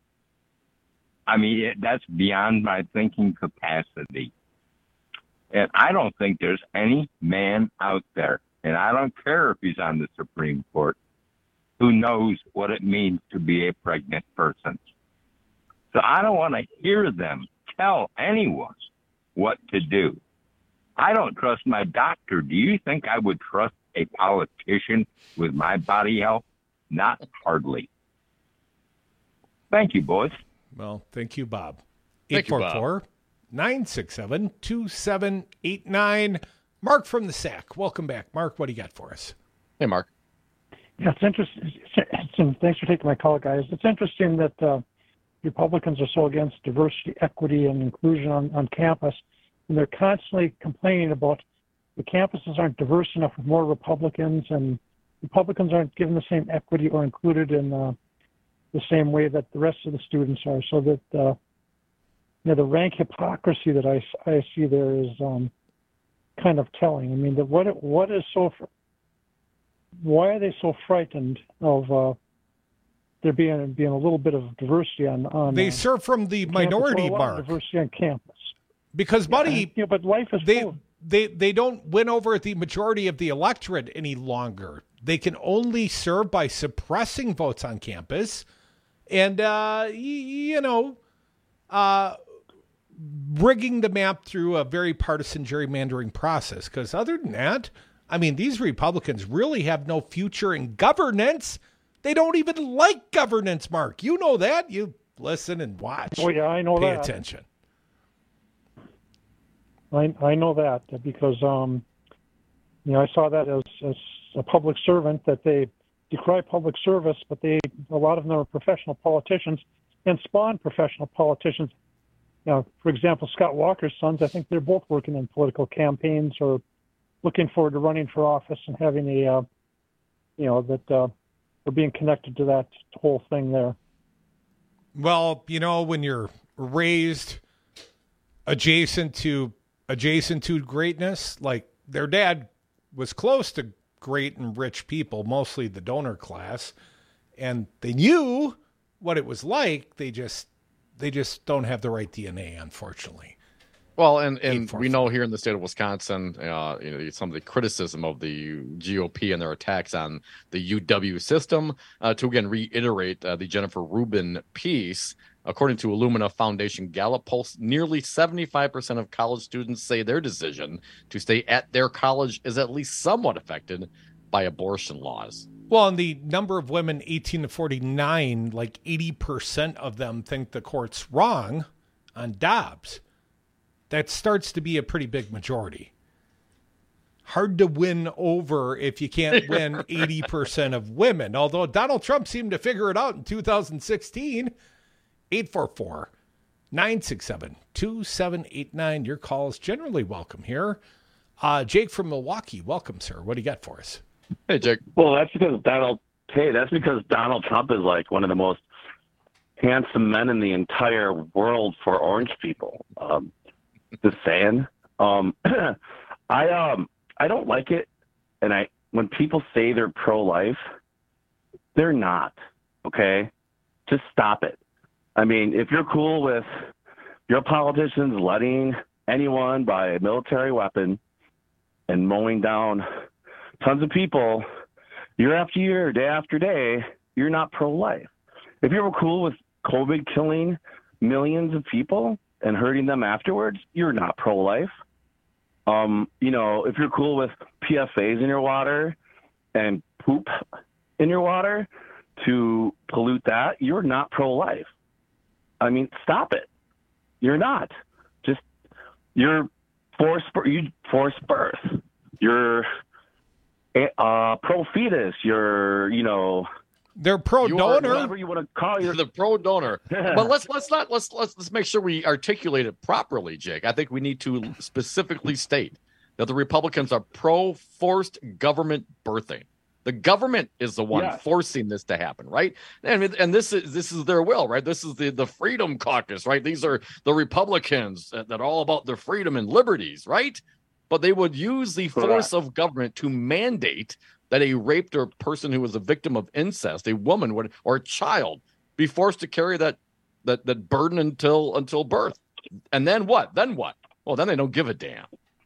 I mean, it, that's beyond my thinking capacity. And I don't think there's any man out there, and I don't care if he's on the Supreme Court, who knows what it means to be a pregnant person. So I don't want to hear them tell anyone what to do. I don't trust my doctor. Do you think I would trust a politician with my body health? Not hardly. Thank you, boys. Well, thank you, Bob. Thank eight four four, nine six seven, two seven eight nine. Mark from the S A C. Welcome back. Mark, what do you got for us? Hey, Mark. Yeah, it's interesting. It's, thanks for taking my call, guys. It's interesting that uh, Republicans are so against diversity, equity, and inclusion on, on campus, and they're constantly complaining about the campuses aren't diverse enough with more Republicans, and Republicans aren't given the same equity or included in uh, the same way that the rest of the students are. So that uh, you know, the rank hypocrisy that I, I see there is um, kind of telling. I mean, that what what is so why are they so frightened of uh, there being being a little bit of diversity on on? They uh, serve from the campus, minority or a lot of mark. diversity on campus. Because, buddy, yeah, you know, but life is they full. they they don't win over the majority of the electorate any longer. They can only serve by suppressing votes on campus, and uh, y- you know, uh, rigging the map through a very partisan gerrymandering process. Because other than that, I mean, these Republicans really have no future in governance. They don't even like governance, Mark. You know that. You listen and watch. Oh yeah, I know Pay that. attention. I I know that because um, you know I saw that as, as a public servant that they decry public service, but they a lot of them are professional politicians and spawn professional politicians. You know, for example, Scott Walker's sons, I think they're both working in political campaigns or looking forward to running for office and having a uh, you know that uh, they're being connected to that whole thing there. Well, you know, when you're raised adjacent to adjacent to greatness, like their dad was close to great and rich people, mostly the donor class, and they knew what it was like. They just they just don't have the right D N A, unfortunately. Well, and, and we know here in the state of Wisconsin, uh, you know, some of the criticism of the G O P and their attacks on the U W system. Uh, to again reiterate uh, the Jennifer Rubin piece, according to Illumina Foundation Gallup polls, nearly seventy-five percent of college students say their decision to stay at their college is at least somewhat affected by abortion laws. Well, and the number of women eighteen to forty-nine, like eighty percent of them think the court's wrong on Dobbs. That starts to be a pretty big majority. Hard to win over if you can't win eighty percent of women, although Donald Trump seemed to figure it out in two thousand sixteen. eight four four, nine six seven, two seven eight nine. Your call is generally welcome here. Uh, Jake from Milwaukee, welcome, sir. What do you got for us? Hey, Jake. Well, that's because Donald. Hey, that's because Donald Trump is like one of the most handsome men in the entire world for orange people. Um, just saying. Um, I um I don't like it, and I when people say they're pro-life, they're not. Okay, just stop it. I mean, if you're cool with your politicians letting anyone buy a military weapon and mowing down tons of people year after year, day after day, you're not pro-life. If you were cool with COVID killing millions of people and hurting them afterwards, you're not pro-life. Um, you know, if you're cool with P F As in your water and poop in your water to pollute that, you're not pro-life. I mean, stop it. You're not. Just, you're forced, you forced birth. You're uh, pro-fetus. You're, you know... They're pro-donor. Whatever you want to call your... The pro-donor. But let's let's not let's let's let's make sure we articulate it properly, Jake. I think we need to specifically state that the Republicans are pro-forced government birthing. The government is the one Yes. forcing this to happen, right? And and this is this is their will, right? This is the the Freedom Caucus, right? These are the Republicans that, that are all about their freedom and liberties, right? But they would use the force of government to mandate that a raped or person who was a victim of incest, a woman would or a child, be forced to carry that that that burden until until birth. And then what? Then what? Well, then they don't give a damn.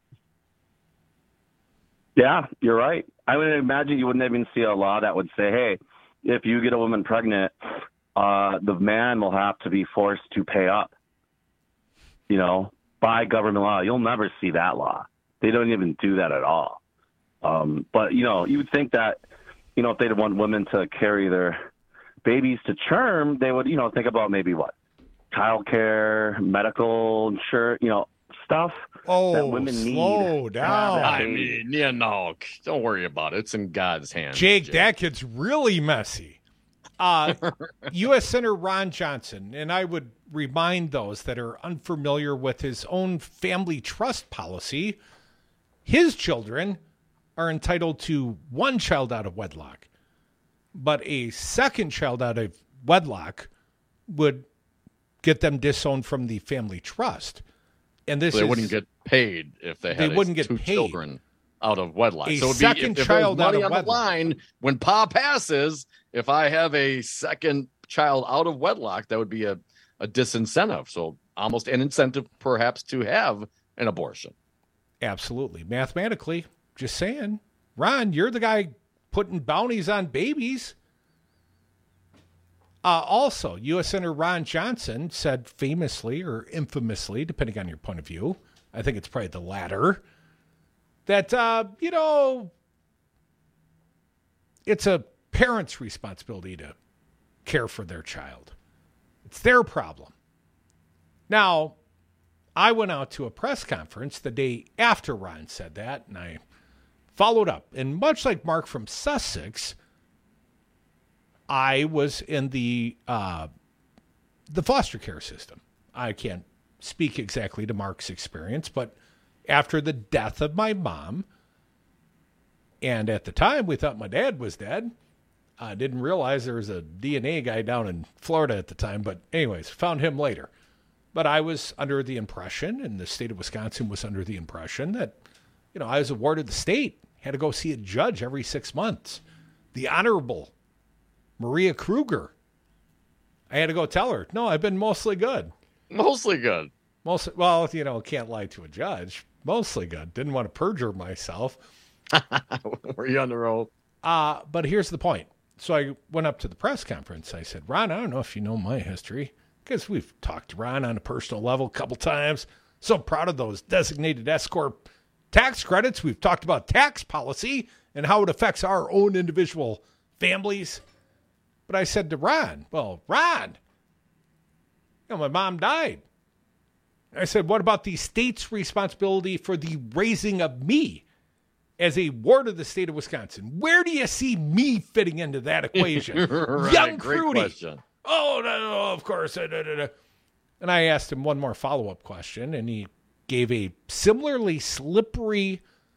Yeah, you're right. I would imagine you wouldn't even see a law that would say, hey, if you get a woman pregnant, uh, the man will have to be forced to pay up, you know, by government law. You'll never see that law. They don't even do that at all. Um, but, you know, you would think that, you know, if they want women to carry their babies to term, they would, you know, think about maybe what? Childcare, medical insurance, you know, stuff oh, that women need. slow down. I mean, you know, don't worry about it. It's in God's hands. Jake, Jake. That gets really messy. Uh, U S Senator Ron Johnson, and I would remind those that are unfamiliar with his own family trust policy, his children are entitled to one child out of wedlock, but a second child out of wedlock would get them disowned from the family trust. And this so they is, wouldn't get paid if they had they wouldn't get two paid. children out of wedlock. A so it would second be, if, child if out money of on wedlock. the line when Pa passes, if I have a second child out of wedlock, that would be a, a disincentive. So almost an incentive perhaps to have an abortion. Absolutely. Mathematically, just saying. Ron, you're the guy putting bounties on babies. Uh, also, U S Senator Ron Johnson said famously or infamously, depending on your point of view, I think it's probably the latter, that, uh, you know, it's a parent's responsibility to care for their child. It's their problem. Now, I went out to a press conference the day after Ron said that, and I followed up. And much like Mark from Sussex, I was in the uh, the foster care system. I can't speak exactly to Mark's experience, but after the death of my mom, and at the time we thought my dad was dead, I didn't realize there was a D N A guy down in Florida at the time, but anyways, found him later. But I was under the impression, and the state of Wisconsin was under the impression that, you know, I was awarded the state, had to go see a judge every six months. The Honorable Maria Kruger. I had to go tell her, no, I've been mostly good. Mostly good. Mostly, well, you know, can't lie to a judge. Mostly good. Didn't want to perjure myself. Were you on the roll? Uh, but here's the point. So I went up to the press conference. I said, Ron, I don't know if you know my history, because we've talked to Ron on a personal level a couple times. So proud of those designated S-Corp tax credits. We've talked about tax policy and how it affects our own individual families. But I said to Ron, well, Ron, you know, my mom died. I said, what about the state's responsibility for the raising of me as a ward of the state of Wisconsin? Where do you see me fitting into that equation? Right, Young great Prudy. question. Oh, no, no, of course. Da, da, da. And I asked him one more follow-up question, and he gave a similarly slippery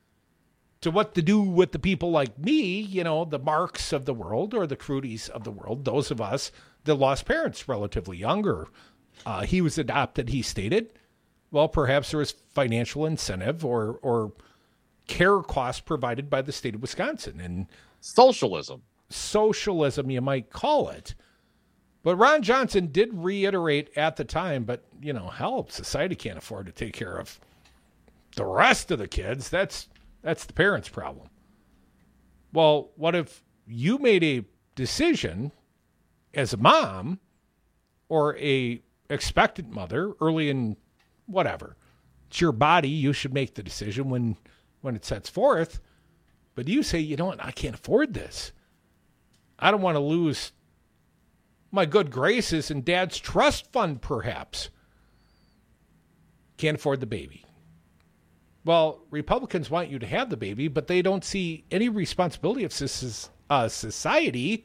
to what to do with the people like me, you know, the Marks of the world or the Crudies of the world, those of us that lost parents relatively younger. Uh, he was adopted, he stated. Well, perhaps there was financial incentive or or care costs provided by the state of Wisconsin. And socialism. Socialism, you might call it. But Ron Johnson did reiterate at the time, but, you know, hell, society can't afford to take care of the rest of the kids. That's that's the parents' problem. Well, what if you made a decision as a mom or a expectant mother early in whatever? It's your body. You should make the decision when, when it sets forth. But you say, you know what, I can't afford this. I don't want to lose my good graces and dad's trust fund, perhaps. Can't afford the baby. Well, Republicans want you to have the baby, but they don't see any responsibility of uh, society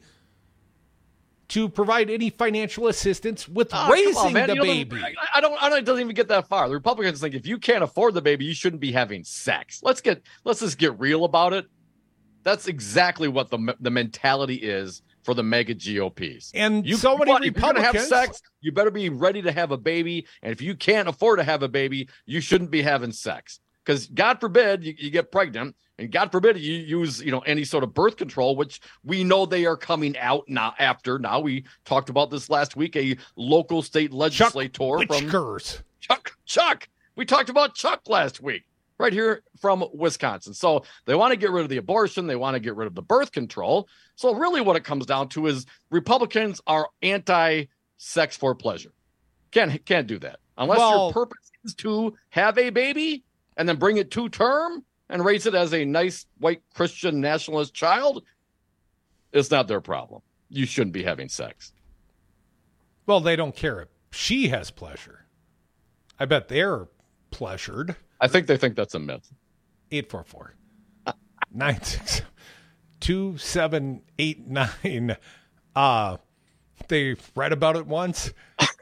to provide any financial assistance with Oh, raising come on, man. the You know, baby. I don't. I don't. It doesn't even get that far. The Republicans think if you can't afford the baby, you shouldn't be having sex. Let's get. Let's just get real about it. That's exactly what the the mentality is for the mega G O Ps. And you, so many but if you're gonna Republicans have sex, you better be ready to have a baby. And if you can't afford to have a baby, you shouldn't be having sex. Because God forbid you, you get pregnant, and God forbid you use you know any sort of birth control, which we know they are coming out now. After now, we talked about this last week. A local state legislator from Chuck Chuck. We talked about Chuck last week, right here from Wisconsin. So they want to get rid of the abortion. They want to get rid of the birth control. So really, what it comes down to is Republicans are anti-sex for pleasure. Can't can't do that unless Well- your purpose is to have a baby and then bring it to term and raise it as a nice white Christian nationalist child. It's not their problem. You shouldn't be having sex. Well, they don't care if she has pleasure. I bet they're pleasured. I think they think that's a myth. eight four four, nine six two seven eight nine. Uh, they read about it once.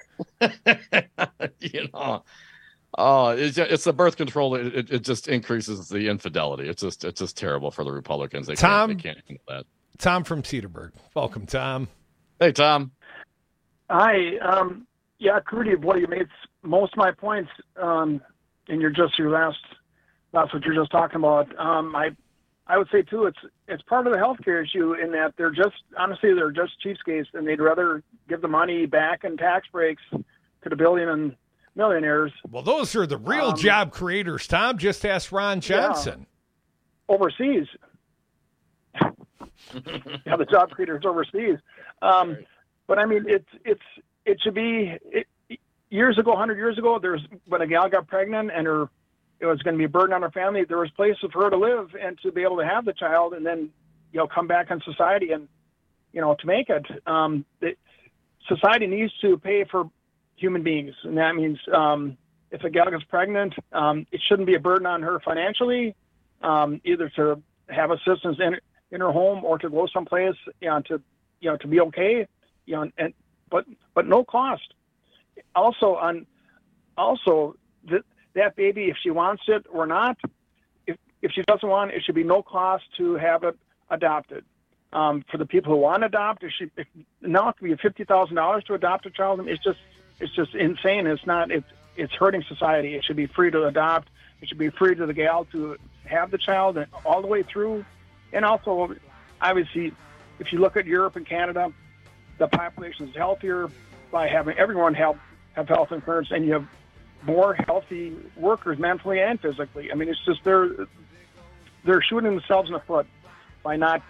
you know, oh, it's it's the birth control. It, it, it just increases the infidelity. It's just it's just terrible for the Republicans. They Tom, can't, they can't handle that. Tom from Cedarburg. Welcome, Tom. Hey, Tom. Hi. Um, yeah, Crudy, boy, you made most of my points um, in your just your last that's what you're just talking about. Um, I I would say too, it's it's part of the healthcare issue in that they're just honestly they're just cheapskates, and they'd rather give the money back in tax breaks to the billion and millionaires. Well, those are the real Um, job creators, Tom. Just ask Ron Johnson. Yeah, overseas. yeah, the job creators overseas. Um, Right. But I mean, it's it's it should be it, years ago, hundred years ago. There's when a gal got pregnant and her it was going to be a burden on her family. There was places for her to live and to be able to have the child, and then you know come back in society and you know to make it. Um, it society needs to pay for human beings, and that means um, if a gal gets pregnant, um, it shouldn't be a burden on her financially, um, either to have assistance in in her home or to go someplace, you know, to you know to be okay, you know, and but but no cost. Also on also that that baby, if she wants it or not, if if she doesn't want it, it should be no cost to have it adopted. Um, for the people who want to adopt, it should if, now it could be fifty thousand dollars to adopt a child. It's just it's just insane. It's not it's it's hurting society. It should be free to adopt. It should be free to the gal to have the child and all the way through. And also, obviously, if you look at Europe and Canada, the population is healthier by having everyone have, have health insurance, and you have more healthy workers mentally and physically. I mean, it's just they're they're shooting themselves in the foot by not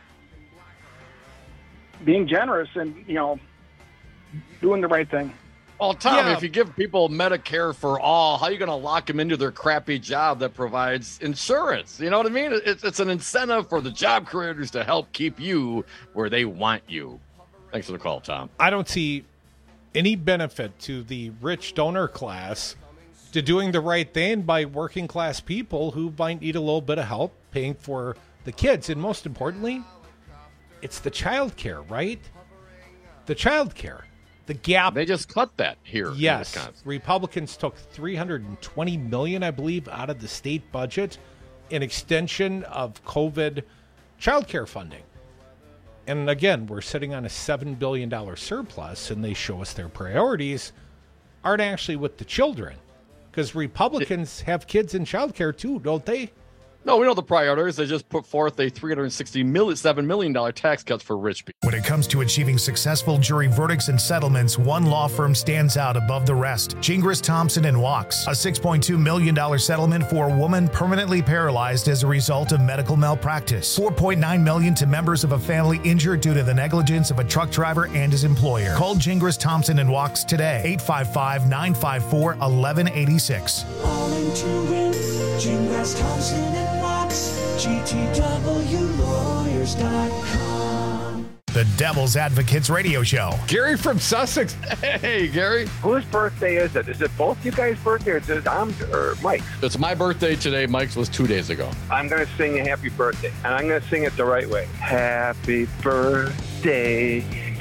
being generous and you know doing the right thing. Well, Tom, Yeah. if you give people Medicare for all, how are you going to lock them into their crappy job that provides insurance? You know what I mean? It's, it's an incentive for the job creators to help keep you where they want you. Thanks for the call, Tom. I don't see any benefit to the rich donor class to doing the right thing by working class people who might need a little bit of help paying for the kids. And most importantly, it's the child care, right? The child care. The gap. They just cut that here Yes. in Wisconsin. Republicans took three hundred twenty million dollars, I believe, out of the state budget in extension of COVID child care funding. And again, we're sitting on a seven billion dollars surplus, and they show us their priorities aren't actually with the children. Because Republicans have kids in child care too, don't they? No, we know the priorities. They just put forth a three hundred sixty-seven million dollars tax cuts for rich people. When it comes to achieving successful jury verdicts and settlements, one law firm stands out above the rest. Gingras, Thompson and Walks. A six point two million dollars settlement for a woman permanently paralyzed as a result of medical malpractice. four point nine million dollars to members of a family injured due to the negligence of a truck driver and his employer. Call Gingras, Thompson and Walks today. eight five five, nine five four, one one eight six. All into win, Gingras, Thompson and Walks, G T W lawyers dot com. The Devil's Advocates Radio Show. Gary from Sussex. Hey, Gary. Whose birthday is it? Is it both you guys' birthday or is it Tom's or Mike's? It's my birthday today. Mike's was two days ago. I'm going to sing a happy birthday, and I'm going to sing it the right way. Happy birthday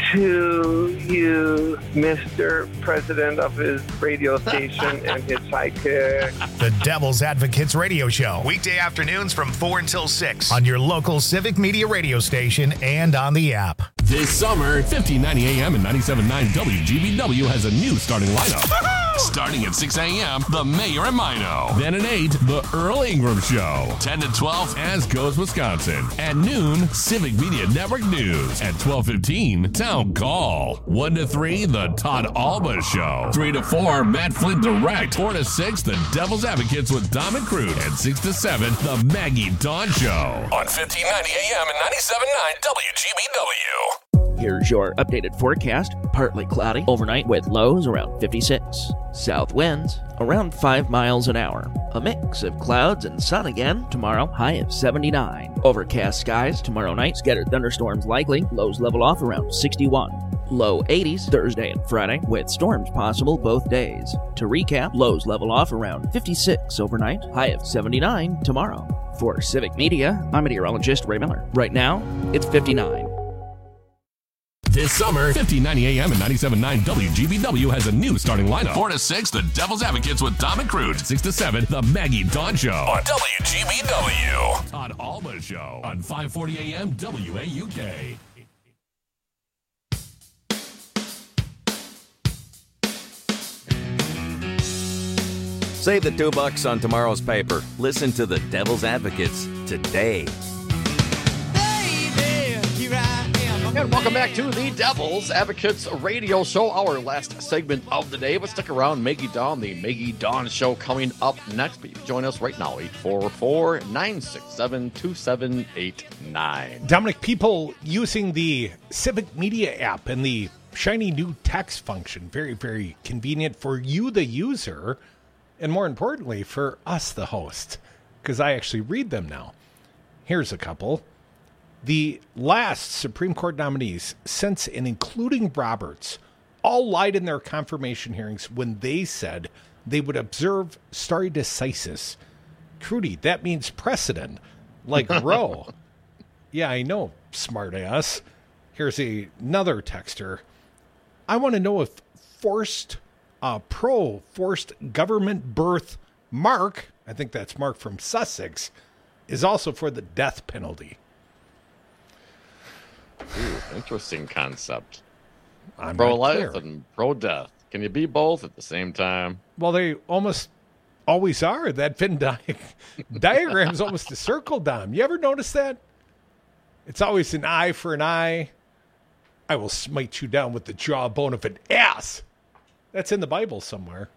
to you, Mister President of his radio station and his sidekick. The Devil's Advocates Radio Show. Weekday afternoons from four until six on your local Civic Media radio station and on the app. This summer, fifteen ninety A M and ninety-seven point nine W G B W has a new starting lineup. Starting at six A M, The Mayor and Mino. Then at eight, The Earl Ingram Show. ten to twelve, As Goes Wisconsin. At noon, Civic Media Network News. At twelve fifteen, Town Call. one to three, The Todd Alba Show. three to four, Matt Flint Direct. four to six, The Devil's Advocates with Dom and Crude. And six to seven, The Maggie Dawn Show. On fifteen ninety A M and ninety-seven point nine W G B W. Here's your updated forecast. Partly cloudy overnight with lows around fifty-six. South winds around five miles an hour. A mix of clouds and sun again tomorrow, high of seventy-nine. Overcast skies tomorrow night, scattered thunderstorms likely. Lows level off around sixty-one. Low eighties Thursday and Friday with storms possible both days. To recap, lows level off around fifty-six overnight, high of seventy-nine tomorrow. For Civic Media, I'm meteorologist Ray Miller. Right now, it's fifty-nine. This summer, fifteen ninety A M and ninety-seven point nine W G B W has a new starting lineup. four to six, The Devil's Advocates with Dom and Crude. six to seven, The Maggie Dawn Show. On W G B W. Todd Alba Show. On five forty A M W A U K. Save the two bucks on tomorrow's paper. Listen to The Devil's Advocates today. And welcome back to the Devil's Advocates Radio Show, our last segment of the day. But stick around, Maggie Dawn, the Maggie Dawn Show coming up next. But you can join us right now, eight four four, nine six seven, two seven eight nine. Dominic, people using the Civic Media app and the shiny new text function, very, very convenient for you, the user, and more importantly, for us, the host, because I actually read them now. Here's a couple. The last Supreme Court nominees, since and including Roberts, all lied in their confirmation hearings when they said they would observe stare decisis. Trudy, that means precedent, like Roe. Yeah, I know, smart ass. Here's a, another texter. I want to know if forced, uh, pro forced government birth Mark, I think that's Mark from Sussex, is also for the death penalty. Ooh, interesting concept. I'm pro-life and pro-death. Can you be both at the same time? Well, they almost always are. That Venn di- diagram is almost a circle, Dom. You ever notice that? It's always an eye for an eye. I will smite you down with the jawbone of an ass. That's in the Bible somewhere.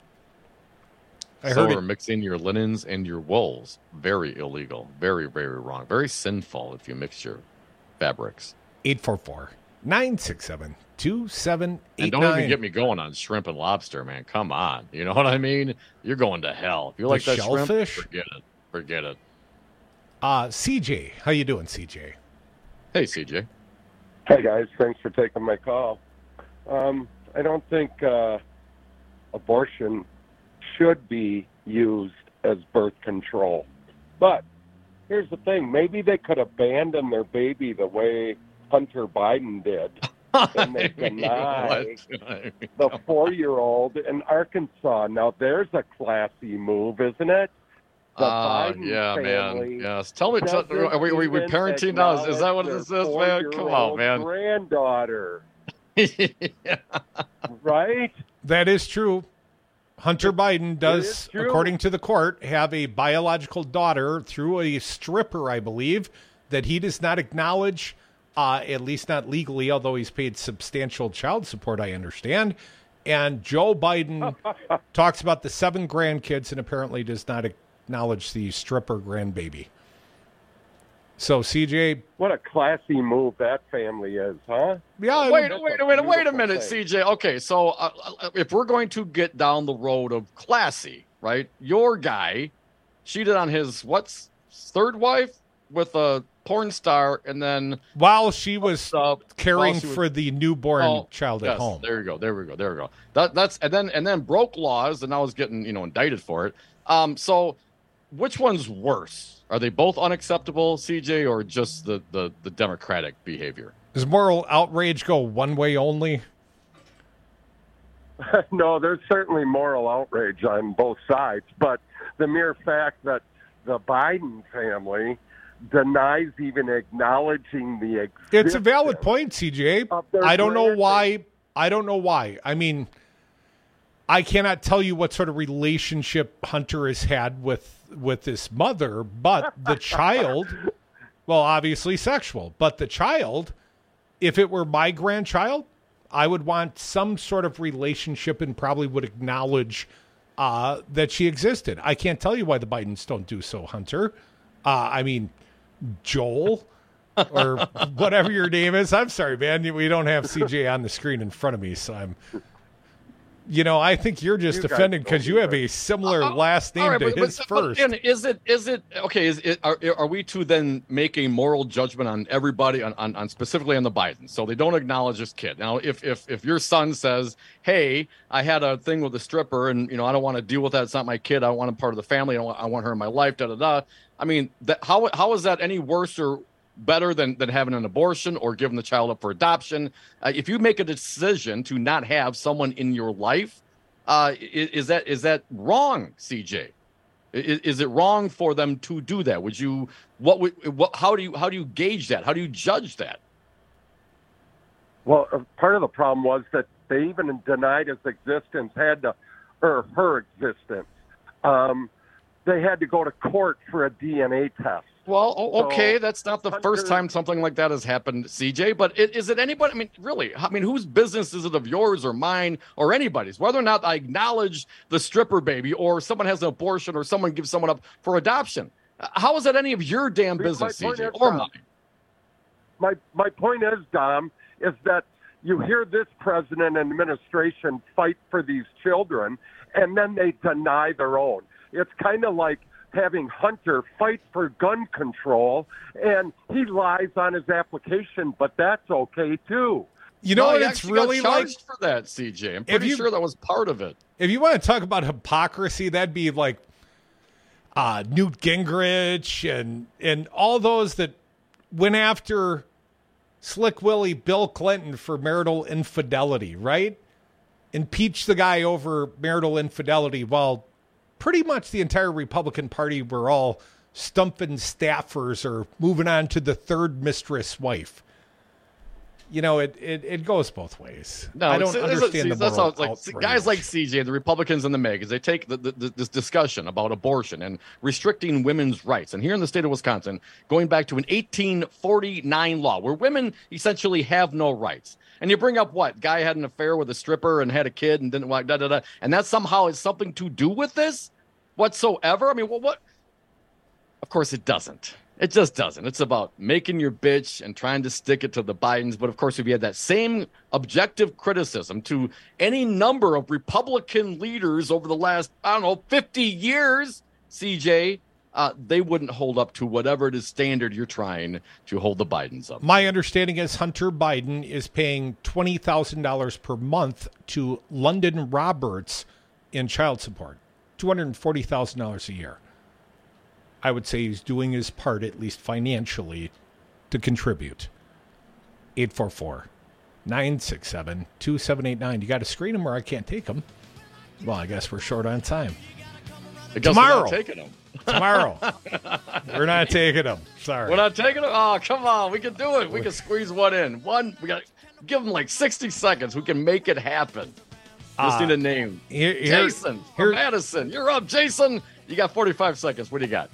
I so heard we're it. mixing your linens and your wools. Very illegal. Very, very wrong. Very sinful if you mix your fabrics. eight four four, nine six seven, two seven eight nine. And don't even get me going on shrimp and lobster, man. Come on. You know what I mean? You're going to hell. If you like The that shellfish? shrimp, forget it. Forget it. Uh, C J, how you doing, C J? Hey, C J. Hey, guys. Thanks for taking my call. Um, I don't think uh, abortion should be used as birth control. But here's the thing. Maybe they could abandon their baby the way Hunter Biden did. And they deny the four-year-old in Arkansas. Now, there's a classy move, isn't it? The Uh, Biden yeah, family man. Yes. Tell me, tell, doesn't are we, are we, we even parenting now? Is, is that what acknowledge this is, their man? Come on, four-year-old man. Granddaughter. Right? That is true. Hunter Biden is does, true. according to the court, have a biological daughter through a stripper, I believe, that he does not acknowledge, uh, at least not legally, although he's paid substantial child support, I understand. And Joe Biden talks about the seven grandkids and apparently does not acknowledge the stripper grandbaby. So, C J... What a classy move that family is, huh? Yeah, Wait, That's wait, a wait, wait a beautiful minute, thing. C J. Okay, so uh, uh, if we're going to get down the road of classy, right? Your guy cheated on his, what's, third wife with a porn star, and then... While she was uh, caring while she was- for the newborn Oh, child yes, at home. There we go. There we go. There we go. That, that's and then and then broke laws, and now is getting you know indicted for it. Um, so which one's worse? Are they both unacceptable, C J, or just the the, the Democratic behavior? Does moral outrage go one way only? No, there's certainly moral outrage on both sides, but the mere fact that the Biden family denies even acknowledging the existence. It's a valid point, C J. I don't know why. I don't know why. I mean, I cannot tell you what sort of relationship Hunter has had with with his mother, but the child, well, obviously sexual, but the child, if it were my grandchild, I would want some sort of relationship and probably would acknowledge uh, that she existed. I can't tell you why the Bidens don't do so, Hunter. Uh, I mean, Joel or whatever your name is. I'm sorry, man. We don't have C J on the screen in front of me, so I'm... You know, I think you're just You offended because you have a similar Uh, last name all right, to but- his but- but first. again, is it is it okay? Is it are, are we to then make a moral judgment on everybody on, on, on specifically on the Bidens? So they don't acknowledge this kid. Now, if if if your son says, "Hey, I had a thing with a stripper, and you know I don't want to deal with that. It's not my kid. I don't want a part of the family. I, don't want, I want her in my life." Da da da. I mean, that, how how is that any worse or better than than having an abortion or giving the child up for adoption? Uh, if you make a decision to not have someone in your life. Uh, is, is that is that wrong, C J? Is, is it wrong for them to do that? Would you what would what? How do you how do you gauge that? How do you judge that? Well, uh, part of the problem was that they even denied his existence, had to, or her existence. Um, they had to go to court for a D N A test. Well, o- okay, So, that's not the Hunter- first time something like that has happened, C J. But it, is it anybody? I mean, really? I mean, whose business is it of yours or mine or anybody's? Whether or not I acknowledge the stripper baby, or someone has an abortion, or someone gives someone up for adoption. How is that any of your damn My business, C point J, is, or Dom, mine? My my point is, Dom, is that you hear this president and administration fight for these children, and then they deny their own. It's kind of like having Hunter fight for gun control, and he lies on his application, but that's okay too. You know No, what he it's actually really got like? charged for that, C J. I'm If pretty you- sure that was part of it. If you want to talk about hypocrisy, that'd be like uh, Newt Gingrich and and all those that went after Slick Willie Bill Clinton for marital infidelity, right? Impeach the guy over marital infidelity while pretty much the entire Republican Party were all stumping staffers or moving on to the third mistress wife. You know, it, it, it goes both ways. No, I don't it's- it's- understand it's- the that's moral how it's like outrage. guys like C J, the Republicans and the Megas, they take the, the, the, this discussion about abortion and restricting women's rights. And here in the state of Wisconsin, going back to an eighteen forty-nine law where women essentially have no rights. And you bring up what? Guy had an affair with a stripper and had a kid and didn't want da da da. And that somehow has something to do with this whatsoever? I mean, well, what? Of course it doesn't. It just doesn't. It's about making your bitch and trying to stick it to the Bidens. But of course, if you had that same objective criticism to any number of Republican leaders over the last, I don't know, fifty years, C J, uh, they wouldn't hold up to whatever it is standard you're trying to hold the Bidens up. My understanding is Hunter Biden is paying twenty thousand dollars per month to London Roberts in child support, two hundred forty thousand dollars a year. I would say he's doing his part, at least financially, to contribute. eight four four, nine six seven, two seven eight nine. You got to screen them or I can't take them. Well, I guess we're short on time. I guess Tomorrow. We're not taking them. Tomorrow. We're not taking them. Sorry. We're not taking them? Oh, come on. We can do it. We can squeeze one in. One, we got to give them like sixty seconds. We can make it happen. Just Uh, need a name. here- here- Jason from Madison. You're up, Jason. You got forty-five seconds. What do you got?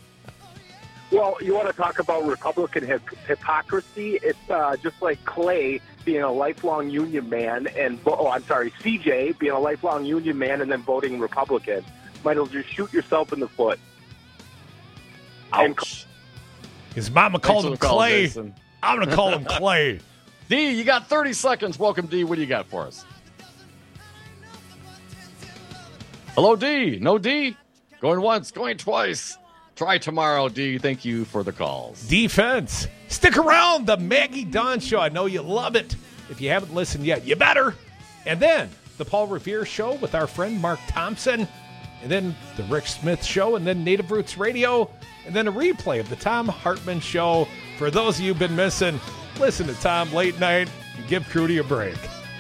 Well, you want to talk about Republican hip- hypocrisy? It's uh, just like Clay being a lifelong union man and, vo- oh, I'm sorry, C J being a lifelong union man and then voting Republican. Might as well just shoot yourself in the foot. Ouch. His mama Thanks called for him the call, Clay. Jason. I'm going to call him Clay. D, you got thirty seconds. Welcome, D. What do you got for us? Hello, D. No D? Going once, going twice. Try tomorrow, D. Thank you for the calls. Defense. Stick around. The Maggie Dawn Show. I know you love it. If you haven't listened yet, you better. And then the Paul Revere Show with our friend Mark Thompson. And then the Rick Smith Show. And then Native Roots Radio. And then a replay of the Tom Hartman Show. For those of you who've been missing, Listen to Tom late night and give Crudy a break.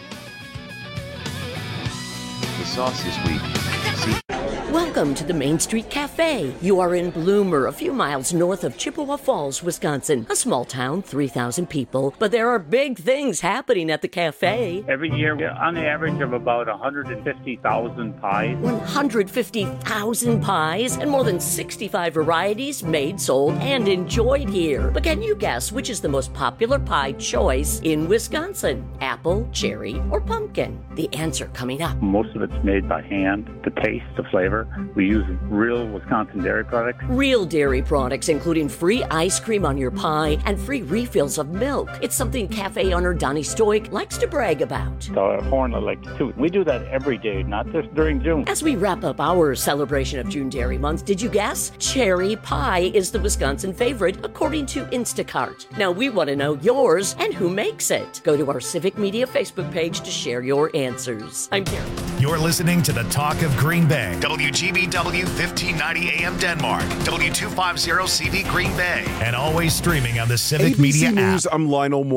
The sauce is weak. See? Welcome to the Main Street Cafe. You are in Bloomer, a few miles north of Chippewa Falls, Wisconsin. A small town, three thousand people, but there are big things happening at the cafe. Every year, on the average of about one hundred fifty thousand pies. one hundred fifty thousand pies and more than sixty-five varieties made, sold, and enjoyed here. But can you guess which is the most popular pie choice in Wisconsin? Apple, cherry, or pumpkin? The answer coming up. Most of it's made by hand. The taste, the flavor. We use real Wisconsin dairy products. Real dairy products, including free ice cream on your pie and free refills of milk. It's something cafe owner Donnie Stoic likes to brag about. The horn I like to toot. We do that every day, not just during June. As we wrap up our celebration of June Dairy Month, did you guess? Cherry pie is the Wisconsin favorite, according to Instacart. Now we want to know yours and who makes it. Go to our Civic Media Facebook page to share your answers. I'm Karen. You're listening to the Talk of Green Bay. W G B W fifteen ninety A M Denmark, W two fifty C V Green Bay, and always streaming on the Civic A B C Media app. News, I'm Lionel Moore.